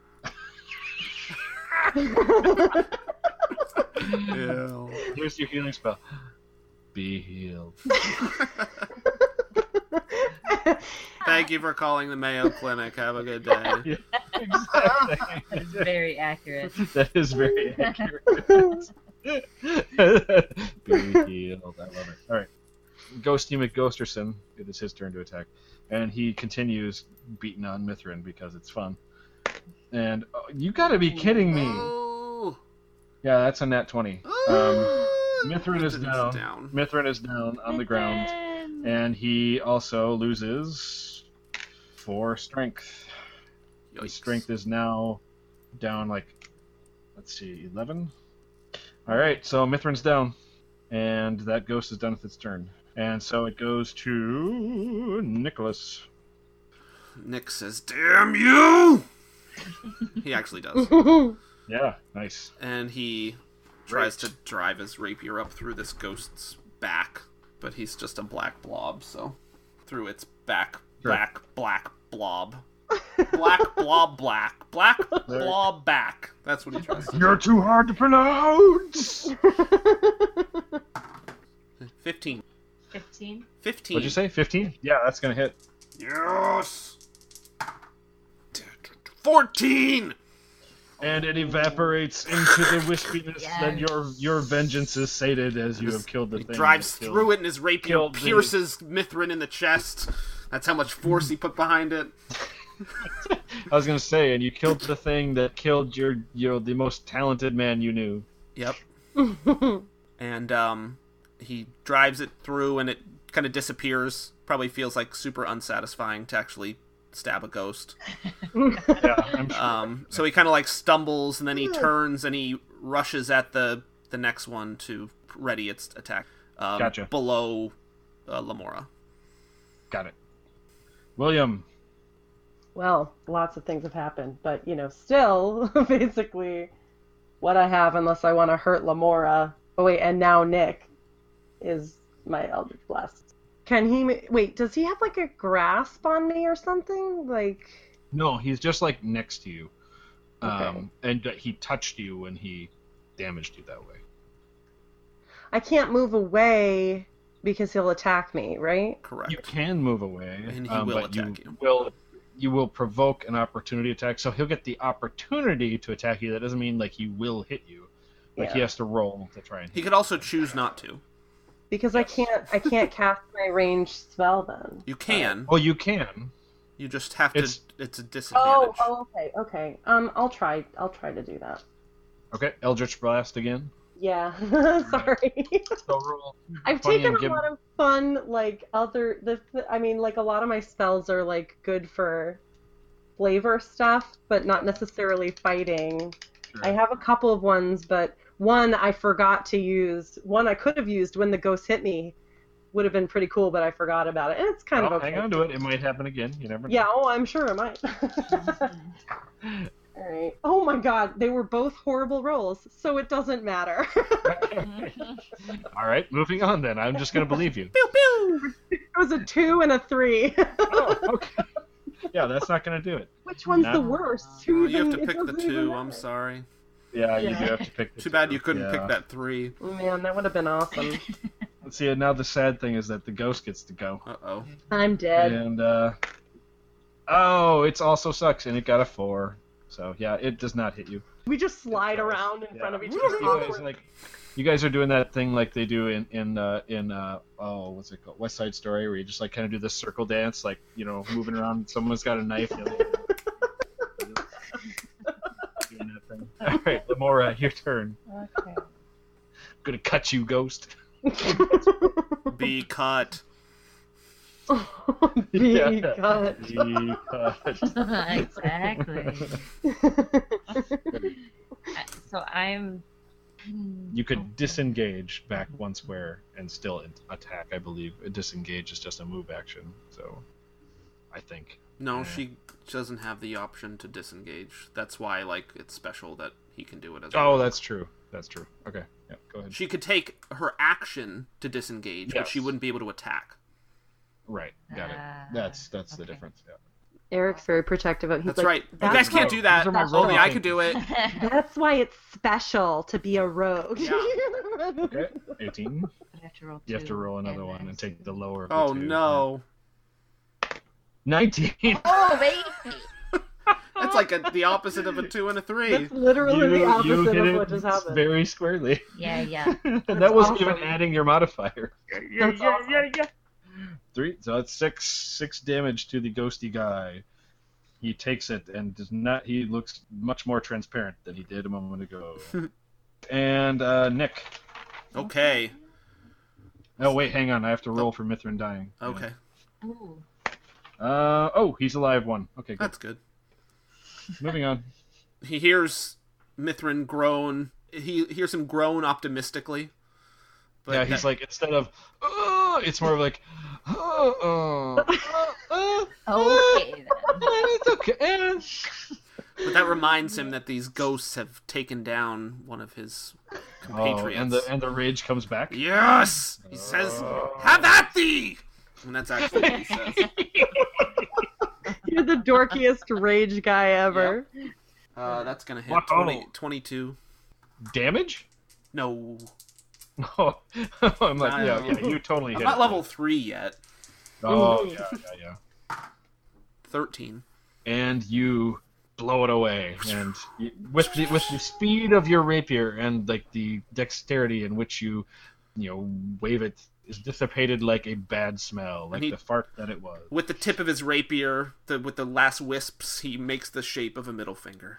Yeah.
Here's your healing spell. Be healed.
Thank you for calling the Mayo Clinic. Have a good day.
Yeah, exactly.
That's very accurate.
That is very accurate. Be healed. I love it. All right. Ghosty McGhosterson. It is his turn to attack, and he continues beating on Mithrin because it's fun. And oh, you gotta be kidding me!
Oh.
Yeah, that's a nat twenty. Um,
Oh.
Mithrin is
Mithrin's
down. Mithrin is down on the ground, and he also loses four strength. His
Yikes.
strength is now down like, let's see, eleven? Alright, so Mithrin's down. And that ghost is done with its turn. And so it goes to Nicholas.
Nick says, "Damn you!" He actually does.
Yeah, nice.
And he tries to drive his rapier up through this ghost's back, but he's just a black blob, so through its back,
Sure.
back, black blob. Black blob, black. Black blob back. That's what he tries to do.
You're too hard to pronounce!
fifteen.
Fifteen.
fifteen.
What'd you say? fifteen? Yeah, that's gonna hit.
Yes! fourteen!
And it evaporates into the wispiness
Yes.
that your your vengeance is sated as you have killed the
He
thing.
drives
that killed-
through it and his rapier
killed the-
pierces Mithrin in the chest. That's how much force he put behind it.
I was gonna say, and you killed the thing that killed your your the most talented man you knew.
Yep. And um, he drives it through and it kind of disappears. Probably feels like super unsatisfying to actually stab a ghost.
Yeah, I'm sure.
Um, so he kind of like stumbles and then he turns and he rushes at the the next one to ready its attack. Um,
Gotcha.
Below uh, Lamora.
Got it. William.
Well, lots of things have happened, but, you know, still, basically, what I have, unless I want to hurt Lamora, oh wait, and now Nick, is my Eldritch Blast. Can he, ma- wait, does he have, like, a grasp on me or something? Like...
No, he's just, like, next to you.
Okay.
Um, and uh, he touched you when he damaged you that way.
I can't move away because he'll attack me, right?
Correct.
You can move away,
And he
um,
will
but
attack
you,
you.
will you will provoke an opportunity attack. So he'll get the opportunity to attack you. That doesn't mean like he will hit you. Like he
Yeah.
has to roll to try and hit
He
you.
could also choose not to.
Because I can't, I can't cast my ranged spell then.
You can.
Oh, you can.
You just have to.
It's-
It's a disadvantage.
Oh, oh, okay, okay. Um, I'll try, I'll try to do that.
Okay, Eldritch Blast again.
Yeah, sorry.
So roll.
I've
Funny
taken
and
a
give-
lot of fun, like, other, the, the- I mean, like, a lot of my spells are, like, good for flavor stuff, but not necessarily fighting.
Sure.
I have a couple of ones, but one I forgot to use. One I could have used when the ghost hit me would have been pretty cool, but I forgot about it. And it's kind
Well,
of okay.
hang on to it. It might happen again. You never know.
Yeah, oh, I'm sure it might. All right. Oh my god, they were both horrible rolls, so it doesn't matter.
All right, moving on then. I'm just going to believe you.
Pew pew!
It was a two and a three.
Oh, okay. Yeah, that's not going to do it.
Which one's
No.
the worst?
Oh,
Two
you have to
even- it
pick the
doesn't even
two. I'm
matter.
sorry.
Yeah, you
Yeah.
do have to pick the
Too bad
two.
you couldn't
Yeah.
pick that three.
Man, that would have been awesome.
Let's see, now the sad thing is that the ghost gets to go.
Uh oh.
I'm dead.
And, uh... Oh, it also sucks, and it got a four. So, yeah, it does not hit you.
We just slide
It does.
around in
Yeah.
front of each
You
other.
guys,
awkwardly.
like, you guys are doing that thing like they do in, in, uh, in uh, oh, what's it called? West Side Story, where you just, like, kind of do this circle dance, like, you know, moving around. Someone's got a knife. The other doing that thing. All right, Lamora, your turn.
Okay.
Gonna cut you, ghost.
Be cut.
Be
Yeah.
cut.
Be cut.
Exactly. I- so I'm.
You could disengage back one square and still in- attack, I believe. A disengage is just a move action, so I think.
No,
Yeah.
she doesn't have the option to disengage. That's why, like, it's special that he can do it as
Oh,
well.
that's true. That's true. Okay, yeah, go ahead.
She could take her action to disengage, but she
Yes.
wouldn't be able to attack.
Right, got it.
Ah,
That's that's the
okay.
difference. Yeah.
Eric's very protective of. He's
That's
like,
right. You
"That's
guys can't
why-
do that.
Those are my
That's
Only
roll
I could do it.
That's why it's special to be a rogue.
Yeah.
Okay, eighteen.
I have to roll
You have to
two,
roll another
and
one
then
and take the lower of the
Oh
two.
no.
nineteen.
Oh, baby!
That's like a, the opposite of a two and a three.
That's literally the
you
opposite
hit
of
it
what just happened.
very squarely.
Yeah, yeah.
And that wasn't
awesome.
even adding your modifier.
That's awesome.
Three. So that's six six damage to the ghosty guy. He takes it and does not. He looks much more transparent than he did a moment ago. And uh, Nick.
Okay.
Oh wait, hang on. I have to roll for Mithrin dying. Yeah.
Okay.
Ooh.
Uh oh, he's alive. One. Okay, good.
That's good.
Moving on.
He hears Mithrin groan. He hears him groan optimistically. But
yeah, he's
that-
like instead of oh, it's more of like oh, oh, oh, oh,
Okay, then.
it's okay.
But that reminds him that these ghosts have taken down one of his
Oh,
compatriots.
and the and the rage comes back.
Yes! He says, "Have at thee!" And that's actually what he says.
You're the dorkiest rage guy ever.
Uh, that's gonna hit
What?
twenty, twenty-two.
Damage?
No.
Oh, I'm like,
I
yeah,
know.
yeah, you totally
I'm
hit
not
it.
level three yet.
Oh, yeah, yeah, yeah.
thirteen.
And you blow it away, and you, with the with the speed of your rapier and like the dexterity in which you, you know, wave it is dissipated like a bad smell, like
he-
the fart that it was.
With the tip of his rapier, the, with the last wisps, he makes the shape of a middle finger.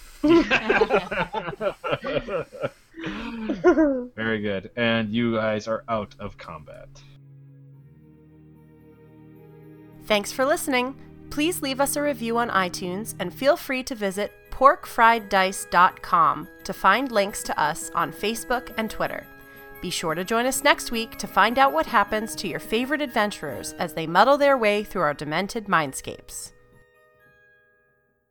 Very good. And you guys are out of combat.
Thanks for listening. Please leave us a review on iTunes and feel free to visit pork fried dice dot com to find links to us on Facebook and Twitter. Be sure to join us next week to find out what happens to your favorite adventurers as they muddle their way through our demented mindscapes.